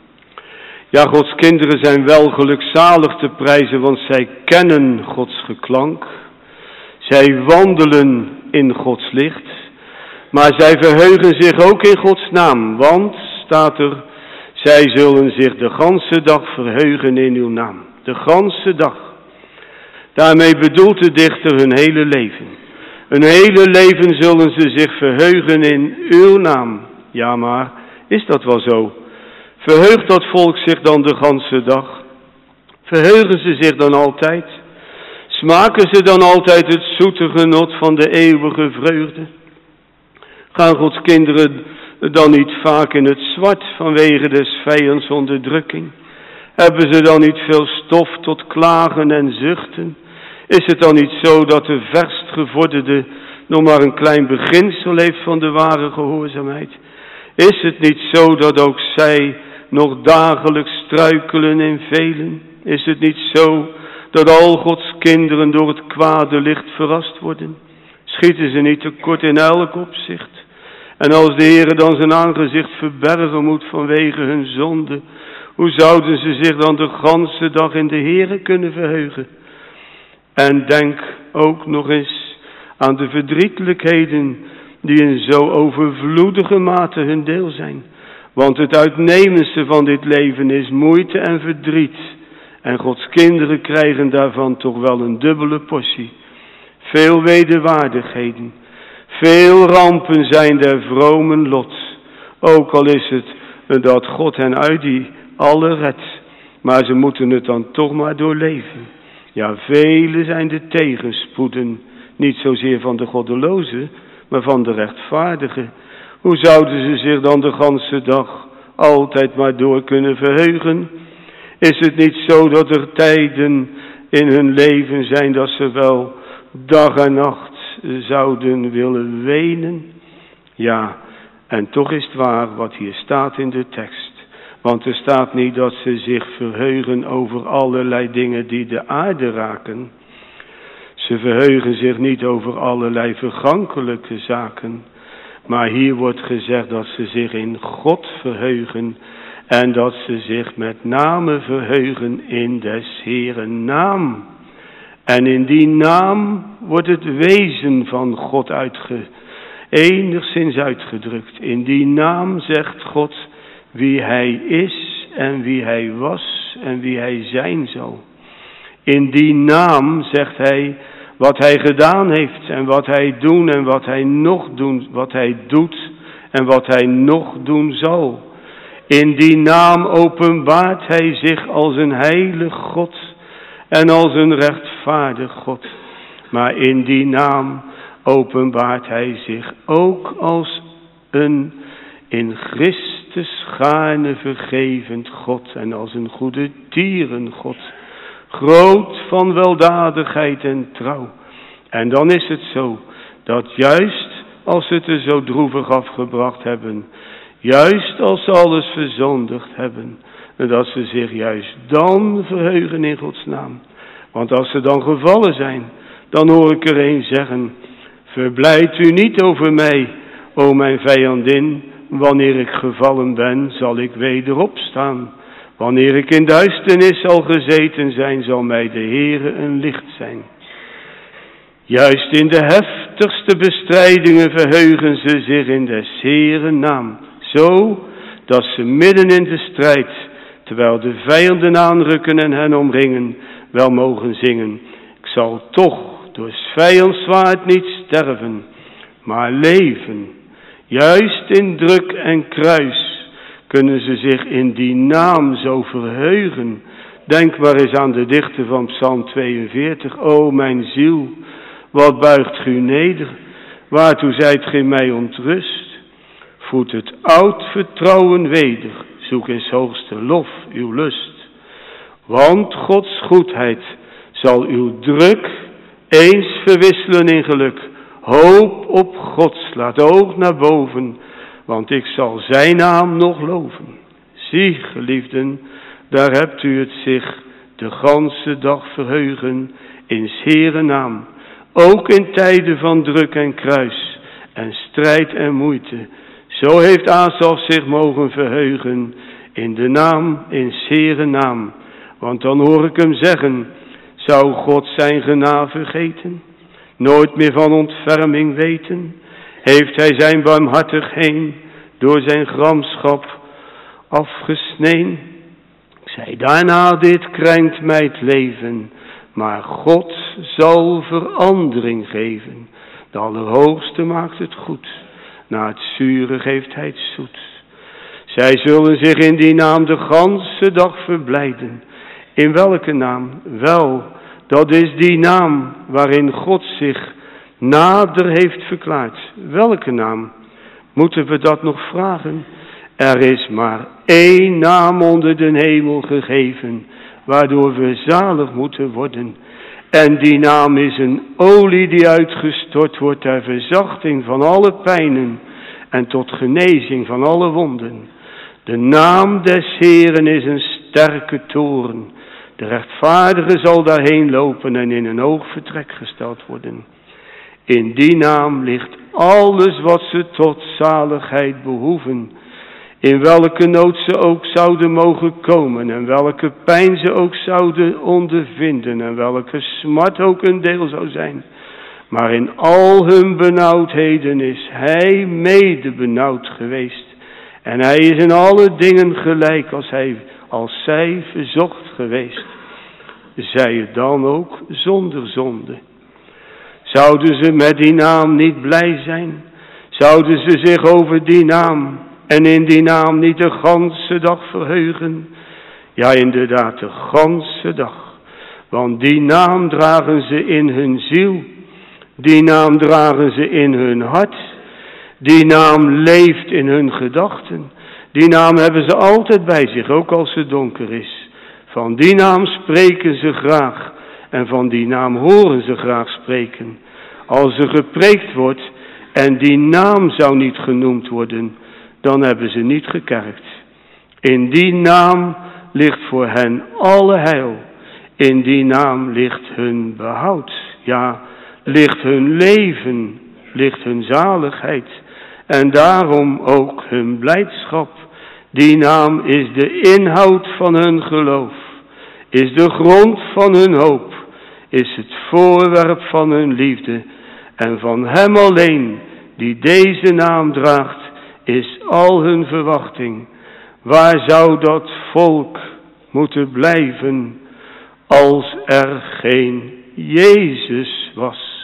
Ja, Gods kinderen zijn wel gelukzalig te prijzen, want zij kennen Gods geklank. Zij wandelen in Gods licht. Maar zij verheugen zich ook in Gods naam, want, staat er, zij zullen zich de ganse dag verheugen in uw naam. De ganse dag. Daarmee bedoelt de dichter hun hele leven. Hun hele leven zullen ze zich verheugen in uw naam. Ja, maar is dat wel zo? Verheugt dat volk zich dan de ganse dag? Verheugen ze zich dan altijd? Smaken ze dan altijd het zoete genot van de eeuwige vreugde? Gaan Gods kinderen dan niet vaak in het zwart vanwege des vijands onderdrukking? Hebben ze dan niet veel stof tot klagen en zuchten? Is het dan niet zo dat de verst gevorderde nog maar een klein beginsel heeft van de ware gehoorzaamheid? Is het niet zo dat ook zij nog dagelijks struikelen in velen? Is het niet zo dat al Gods kinderen door het kwade licht verrast worden? Schieten ze niet tekort in elk opzicht? En als de Heere dan zijn aangezicht verbergen moet vanwege hun zonde, hoe zouden ze zich dan de ganse dag in de Heere kunnen verheugen? En denk ook nog eens aan de verdrietelijkheden die in zo overvloedige mate hun deel zijn. Want het uitnemendste van dit leven is moeite en verdriet. En Gods kinderen krijgen daarvan toch wel een dubbele portie. Veel wederwaardigheden. Veel rampen zijn der vromen lot. Ook al is het dat God hen uit die alle redt. Maar ze moeten het dan toch maar doorleven. Ja, vele zijn de tegenspoeden. Niet zozeer van de goddeloze, maar van de rechtvaardige. Hoe zouden ze zich dan de ganse dag altijd maar door kunnen verheugen? Is het niet zo dat er tijden in hun leven zijn dat ze wel dag en nacht zouden willen wenen? Ja, en toch is het waar wat hier staat in de tekst. Want er staat niet dat ze zich verheugen over allerlei dingen die de aarde raken. Ze verheugen zich niet over allerlei vergankelijke zaken. Maar hier wordt gezegd dat ze zich in God verheugen. En dat ze zich met name verheugen in des Heeren naam. En in die naam wordt het wezen van God enigszins uitgedrukt. In die naam zegt God wie hij is en wie hij was en wie hij zijn zal. In die naam zegt hij wat hij gedaan heeft en wat hij doen en wat hij nog doen, wat hij doet en wat hij nog doen zal. In die naam openbaart hij zich als een heilig God en als een rechtvaardig God. Maar in die naam openbaart hij zich ook als een in Christus gaarne vergevend God en als een goede dierengod. Groot van weldadigheid en trouw. En dan is het zo dat juist als ze het er zo droevig afgebracht hebben, juist als ze alles verzondigd hebben, dat ze zich juist dan verheugen in Gods naam. Want als ze dan gevallen zijn, dan hoor ik er een zeggen: verblijd u niet over mij, o mijn vijandin. Wanneer ik gevallen ben, zal ik weder opstaan. Wanneer ik in duisternis zal gezeten zijn, zal mij de Heere een licht zijn. Juist in de heftigste bestrijdingen verheugen ze zich in des Heeren naam. Zo dat ze midden in de strijd, terwijl de vijanden aanrukken en hen omringen, wel mogen zingen: ik zal toch door 's vijands zwaard niet sterven, maar leven. Juist in druk en kruis kunnen ze zich in die naam zo verheugen. Denk maar eens aan de dichter van Psalm 42. O mijn ziel, wat buigt gij neder? Waartoe zijt gij mij ontrust? Voed het oud vertrouwen weder. Zoek in 's hoogste lof uw lust. Want Gods goedheid zal uw druk eens verwisselen in geluk. Hoop op God, slaat oog naar boven, want ik zal zijn naam nog loven. Zie, geliefden, daar hebt u het zich de ganse dag verheugen in 's Heeren naam. Ook in tijden van druk en kruis en strijd en moeite. Zo heeft Asaf zich mogen verheugen in de naam, in 's Heeren naam. Want dan hoor ik hem zeggen, zou God zijn genade vergeten? Nooit meer van ontferming weten? Heeft hij zijn barmhartigheid door zijn gramschap afgesneden? Ik zei daarna, dit krenkt mij het leven, maar God zal verandering geven. De Allerhoogste maakt het goed, na het zure geeft hij het zoet. Zij zullen zich in die naam de ganse dag verblijden. In welke naam? Wel, dat is die naam waarin God zich nader heeft verklaard. Welke naam? Moeten we dat nog vragen? Er is maar één naam onder de hemel gegeven, waardoor we zalig moeten worden. En die naam is een olie die uitgestort wordt ter verzachting van alle pijnen en tot genezing van alle wonden. De naam des Heeren is een sterke toren. De rechtvaardige zal daarheen lopen en in een hoog vertrek gesteld worden. In die naam ligt alles wat ze tot zaligheid behoeven. In welke nood ze ook zouden mogen komen en welke pijn ze ook zouden ondervinden en welke smart ook een deel zou zijn. Maar in al hun benauwdheden is hij mede benauwd geweest. En hij is in alle dingen gelijk als zij verzocht geweest. Zij het dan ook zonder zonde. Zouden ze met die naam niet blij zijn? Zouden ze zich over die naam en in die naam niet de ganse dag verheugen? Ja, inderdaad, de ganse dag. Want die naam dragen ze in hun ziel. Die naam dragen ze in hun hart. Die naam leeft in hun gedachten. Die naam hebben ze altijd bij zich, ook als het donker is. Van die naam spreken ze graag. En van die naam horen ze graag spreken. Als er gepreekt wordt en die naam zou niet genoemd worden, dan hebben ze niet gekerkt. In die naam ligt voor hen alle heil. In die naam ligt hun behoud. Ja, ligt hun leven, ligt hun zaligheid. En daarom ook hun blijdschap. Die naam is de inhoud van hun geloof. Is de grond van hun hoop. Is het voorwerp van hun liefde. En van hem alleen, die deze naam draagt, is al hun verwachting. Waar zou dat volk moeten blijven als er geen Jezus was?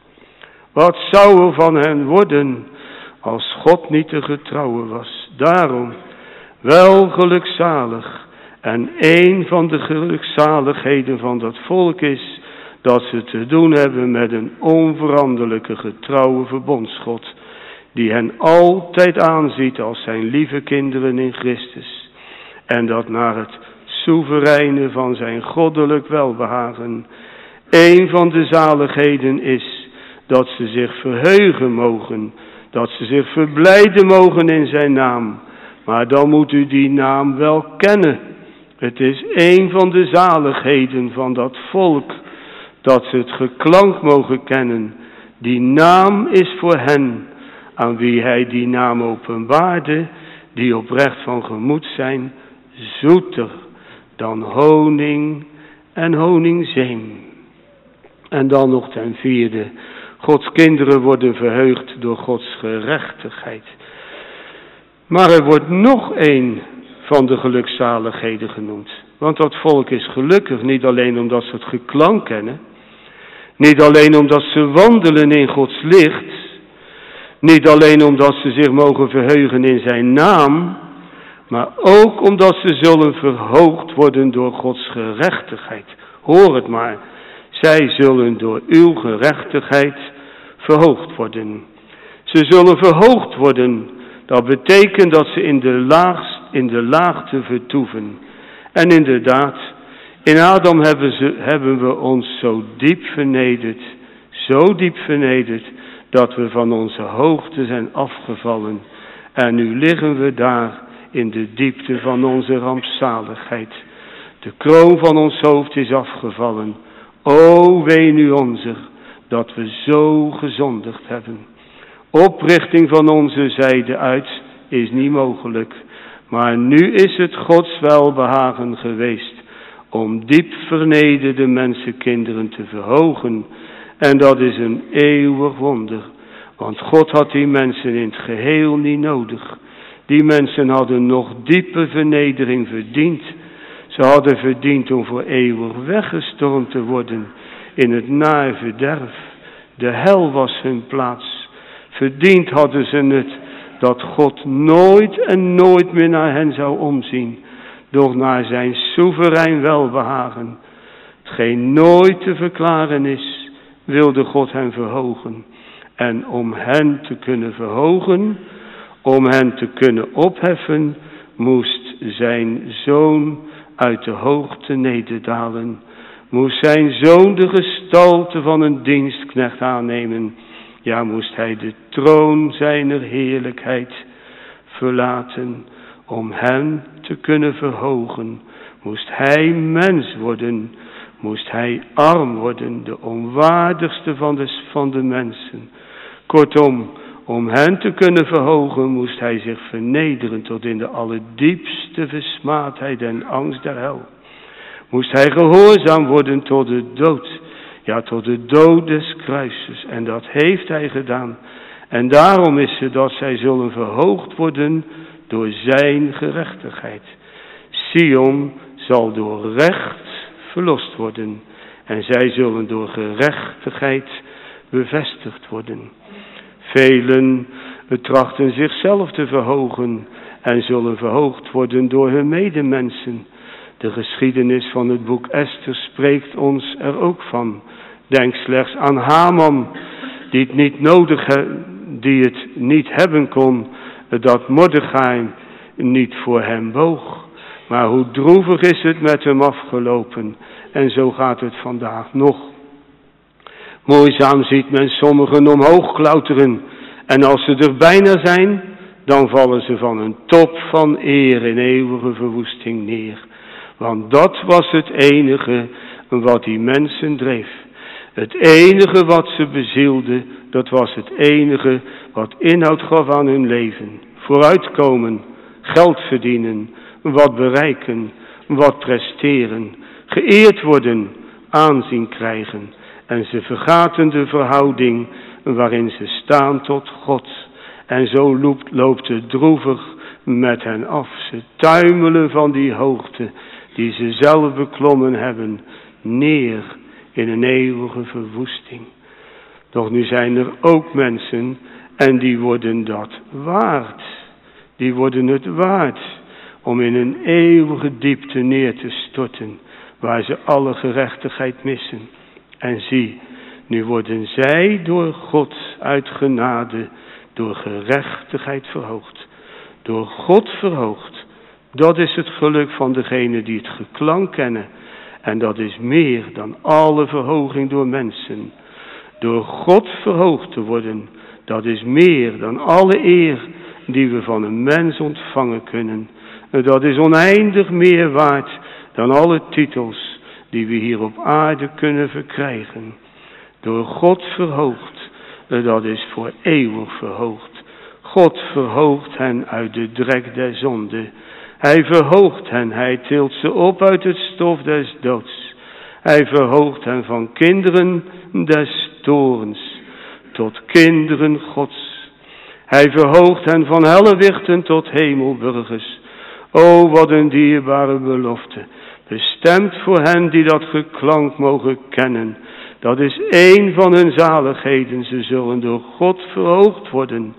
Wat zou er van hen worden als God niet de getrouwe was? Daarom, wel gelukzalig. En een van de gelukzaligheden van dat volk is dat ze te doen hebben met een onveranderlijke getrouwe verbondsgod, die hen altijd aanziet als zijn lieve kinderen in Christus. En dat naar het soevereine van zijn goddelijk welbehagen. Een van de zaligheden is dat ze zich verheugen mogen, dat ze zich verblijden mogen in zijn naam. Maar dan moet u die naam wel kennen. Het is een van de zaligheden van dat volk, dat ze het geklank mogen kennen. Die naam is voor hen, aan wie hij die naam openbaarde, die oprecht van gemoed zijn, zoeter dan honing en honingzeem. En dan nog ten vierde, Gods kinderen worden verheugd door Gods gerechtigheid. Maar er wordt nog een van de gelukzaligheden genoemd. Want dat volk is gelukkig niet alleen omdat ze het geklank kennen. Niet alleen omdat ze wandelen in Gods licht. Niet alleen omdat ze zich mogen verheugen in zijn naam. Maar ook omdat ze zullen verhoogd worden door Gods gerechtigheid. Hoor het maar. Zij zullen door uw gerechtigheid verhoogd worden. Ze zullen verhoogd worden. Dat betekent dat ze in de laagte vertoeven. En inderdaad, in Adam hebben we ons zo diep vernederd, dat we van onze hoogte zijn afgevallen. En nu liggen we daar in de diepte van onze rampzaligheid. De kroon van ons hoofd is afgevallen. O, wee nu onze, dat we zo gezondigd hebben. oprichting van onze zijde uit is niet mogelijk. Maar nu is het Gods welbehagen geweest om diep vernederde mensenkinderen te verhogen. En dat is een eeuwig wonder. Want God had die mensen in het geheel niet nodig. Die mensen hadden nog diepe vernedering verdiend. Ze hadden verdiend om voor eeuwig weggestormd te worden in het naar verderf. De hel was hun plaats. Verdiend hadden ze het dat God nooit en nooit meer naar hen zou omzien, doch naar zijn soeverein welbehagen. Hetgeen nooit te verklaren is, wilde God hen verhogen. En om hen te kunnen verhogen, om hen te kunnen opheffen, moest zijn zoon uit de hoogte nederdalen. Moest zijn zoon de gestalte van een dienstknecht aannemen. Ja, moest hij de troon zijner heerlijkheid verlaten. Om hen te kunnen verhogen, moest hij mens worden. Moest hij arm worden, de onwaardigste van de mensen. Kortom, om hen te kunnen verhogen, moest hij zich vernederen tot in de allerdiepste versmaadheid en angst der hel. Moest hij gehoorzaam worden tot de dood. Ja, tot de dood des kruises. En dat heeft hij gedaan. En daarom is het dat zij zullen verhoogd worden door zijn gerechtigheid. Sion zal door recht verlost worden. En zij zullen door gerechtigheid bevestigd worden. Velen betrachten zichzelf te verhogen en zullen verhoogd worden door hun medemensen. De geschiedenis van het boek Esther spreekt ons er ook van. Denk slechts aan Haman, die het niet hebben kon, dat Mordechai niet voor hem boog. Maar hoe droevig is het met hem afgelopen. En zo gaat het vandaag nog. Moeizaam ziet men sommigen omhoog klauteren. En als ze er bijna zijn, dan vallen ze van een top van eer in eeuwige verwoesting neer. Want dat was het enige wat die mensen dreef. Het enige wat ze bezielde, dat was het enige wat inhoud gaf aan hun leven. Vooruitkomen, geld verdienen, wat bereiken, wat presteren, geëerd worden, aanzien krijgen. En ze vergaten de verhouding waarin ze staan tot God. En zo loopt het droevig met hen af. Ze tuimelen van die hoogte die ze zelf beklommen hebben, neer in een eeuwige verwoesting. Doch nu zijn er ook mensen en die worden dat waard. Die worden het waard om in een eeuwige diepte neer te storten, waar ze alle gerechtigheid missen. En zie, nu worden zij door God uit genade, door gerechtigheid verhoogd. Door God verhoogd. Dat is het geluk van degenen die het geklank kennen. En dat is meer dan alle verhoging door mensen. Door God verhoogd te worden, dat is meer dan alle eer die we van een mens ontvangen kunnen. Dat is oneindig meer waard dan alle titels die we hier op aarde kunnen verkrijgen. Door God verhoogd, dat is voor eeuwig verhoogd. God verhoogt hen uit de drek der zonde. Hij verhoogt hen, hij tilt ze op uit het stof des doods. Hij verhoogt hen van kinderen des toorns tot kinderen Gods. Hij verhoogt hen van hellewichten tot hemelburgers. O, wat een dierbare belofte, bestemd voor hen die dat geklank mogen kennen. Dat is één van hun zaligheden, ze zullen door God verhoogd worden.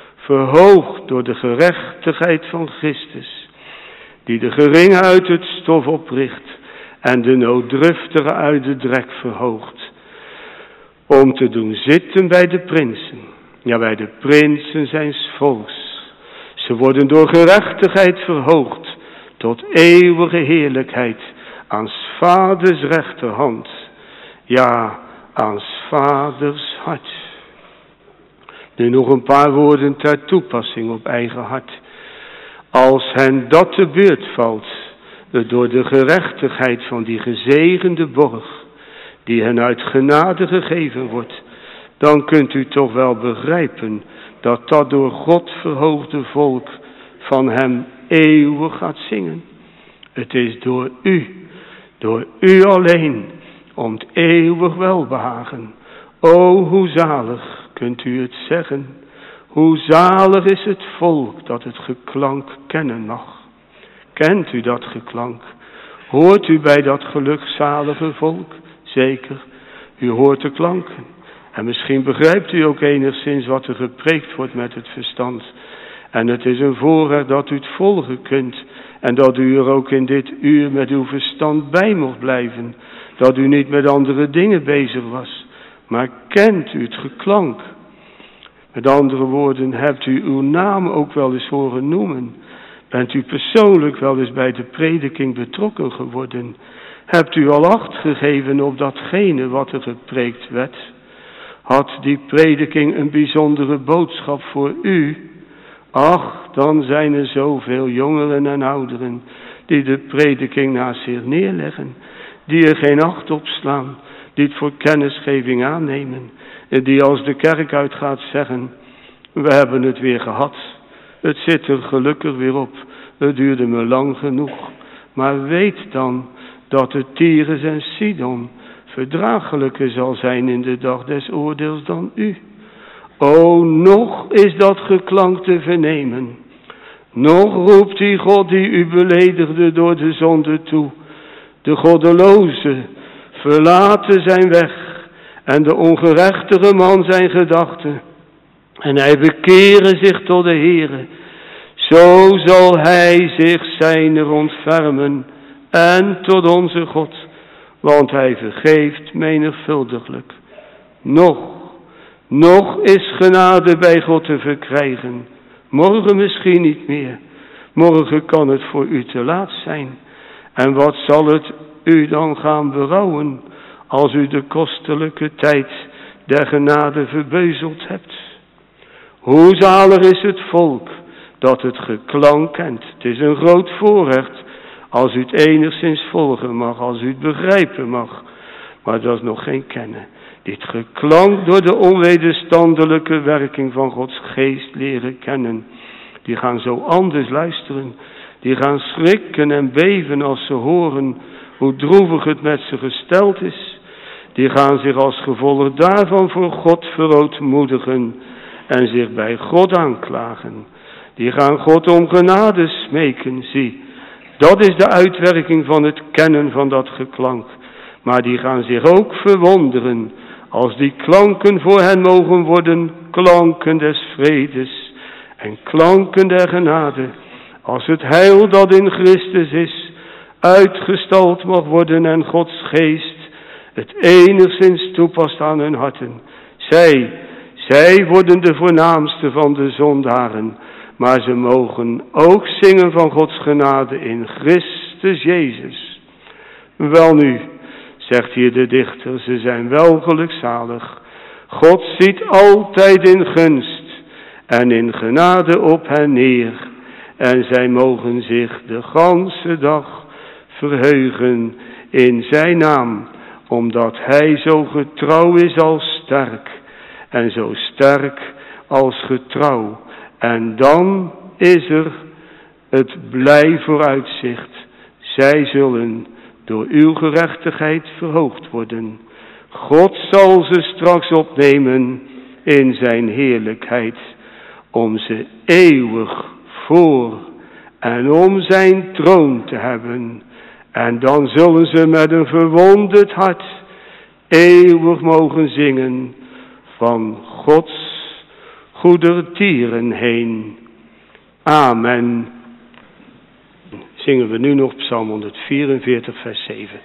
Verhoogd door de gerechtigheid van Christus, die de geringe uit het stof opricht en de nooddruftige uit de drek verhoogt. Om te doen zitten bij de prinsen, ja bij de prinsen zijns volks. Ze worden door gerechtigheid verhoogd tot eeuwige heerlijkheid aan 's vaders rechterhand, ja aan 's vaders hart. Nu nog een paar woorden ter toepassing op eigen hart. Als hen dat te beurt valt, door de gerechtigheid van die gezegende borg, die hen uit genade gegeven wordt, dan kunt u toch wel begrijpen dat dat door God verhoogde volk van hem eeuwig gaat zingen. Het is door u alleen, om het eeuwig welbehagen. O, hoe zalig kunt u het zeggen, hoe zalig is het volk dat het geklank kennen mag. Kent u dat geklank? Hoort u bij dat gelukzalige volk? Zeker, u hoort de klanken. En misschien begrijpt u ook enigszins wat er gepreekt wordt met het verstand. En het is een voorrecht dat u het volgen kunt. En dat u er ook in dit uur met uw verstand bij mocht blijven. Dat u niet met andere dingen bezig was. Maar kent u het geklank? Met andere woorden, hebt u uw naam ook wel eens horen noemen? Bent u persoonlijk wel eens bij de prediking betrokken geworden? Hebt u al acht gegeven op datgene wat er gepreekt werd? Had die prediking een bijzondere boodschap voor u? Ach, dan zijn er zoveel jongeren en ouderen die de prediking naast zich neerleggen, die er geen acht op slaan, die het voor kennisgeving aannemen en die als de kerk uitgaat zeggen, we hebben het weer gehad, het zit er gelukkig weer op, het duurde me lang genoeg. Maar weet dan dat het Tyrus en Sidon verdraaglijker zal zijn in de dag des oordeels dan u. O, nog is dat geklank te vernemen. Nog roept die God die u beledigde door de zonde toe. De goddeloze verlaten zijn weg en de ongerechtige man zijn gedachten. En hij bekeren zich tot de Heere. Zo zal hij zich zijner ontfermen en tot onze God, want hij vergeeft menigvuldiglijk. Nog is genade bij God te verkrijgen. Morgen misschien niet meer. Morgen kan het voor u te laat zijn. En wat zal het u dan gaan berouwen, als u de kostelijke tijd der genade verbeuzeld hebt? Hoe zalig is het volk dat het geklank kent. Het is een groot voorrecht als u het enigszins volgen mag, als u het begrijpen mag. Maar dat is nog geen kennen. Dit geklank door de onwederstandelijke werking van Gods geest leren kennen. Die gaan zo anders luisteren. Die gaan schrikken en beven als ze horen hoe droevig het met ze gesteld is. Die gaan zich als gevolg daarvan voor God verootmoedigen en zich bij God aanklagen. Die gaan God om genade smeken, zie. Dat is de uitwerking van het kennen van dat geklank. Maar die gaan zich ook verwonderen als die klanken voor hen mogen worden klanken des vredes en klanken der genade. Als het heil dat in Christus is uitgestald mag worden en Gods geest het enigszins toepast aan hun harten. Zij worden de voornaamste van de zondaren, maar ze mogen ook zingen van Gods genade in Christus Jezus. Welnu, zegt hier de dichter, ze zijn wel gelukzalig. God ziet altijd in gunst en in genade op hen neer. En zij mogen zich de ganse dag verheugen in zijn naam, omdat hij zo getrouw is als sterk en zo sterk als getrouw. En dan is er het blij vooruitzicht. Zij zullen door uw gerechtigheid verhoogd worden. God zal ze straks opnemen in zijn heerlijkheid, om ze eeuwig voor en om zijn troon te hebben. En dan zullen ze met een verwonderd hart eeuwig mogen zingen van Gods goedertieren heen. Amen. Zingen we nu nog Psalm 144 vers 7.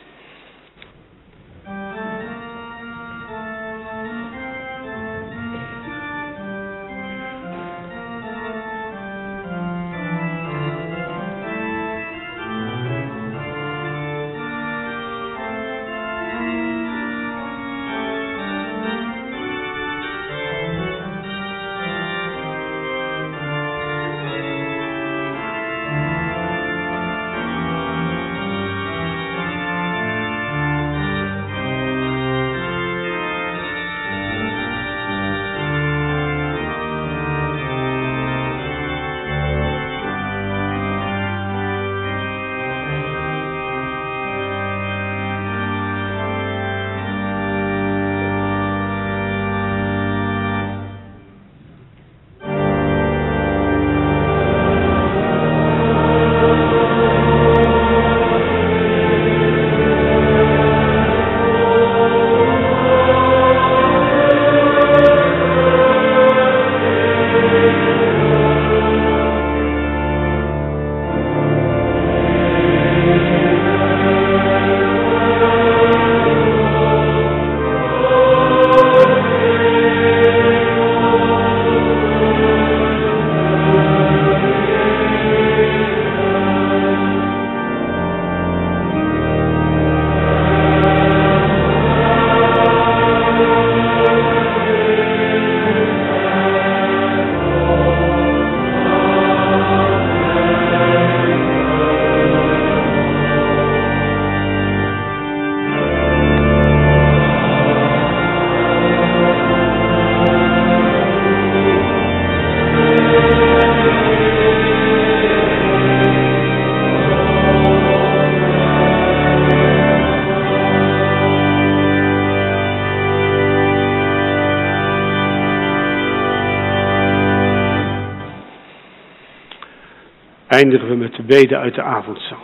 eindigen we met de bede uit de avondzang.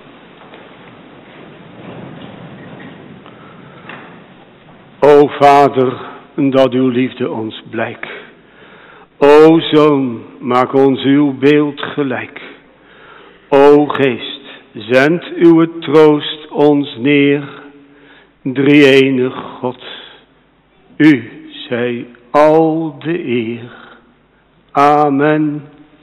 O Vader, dat uw liefde ons blijk. O Zoon, maak ons uw beeld gelijk. O Geest, zend uw troost ons neer. Drie-enig God, u zij al de eer. Amen.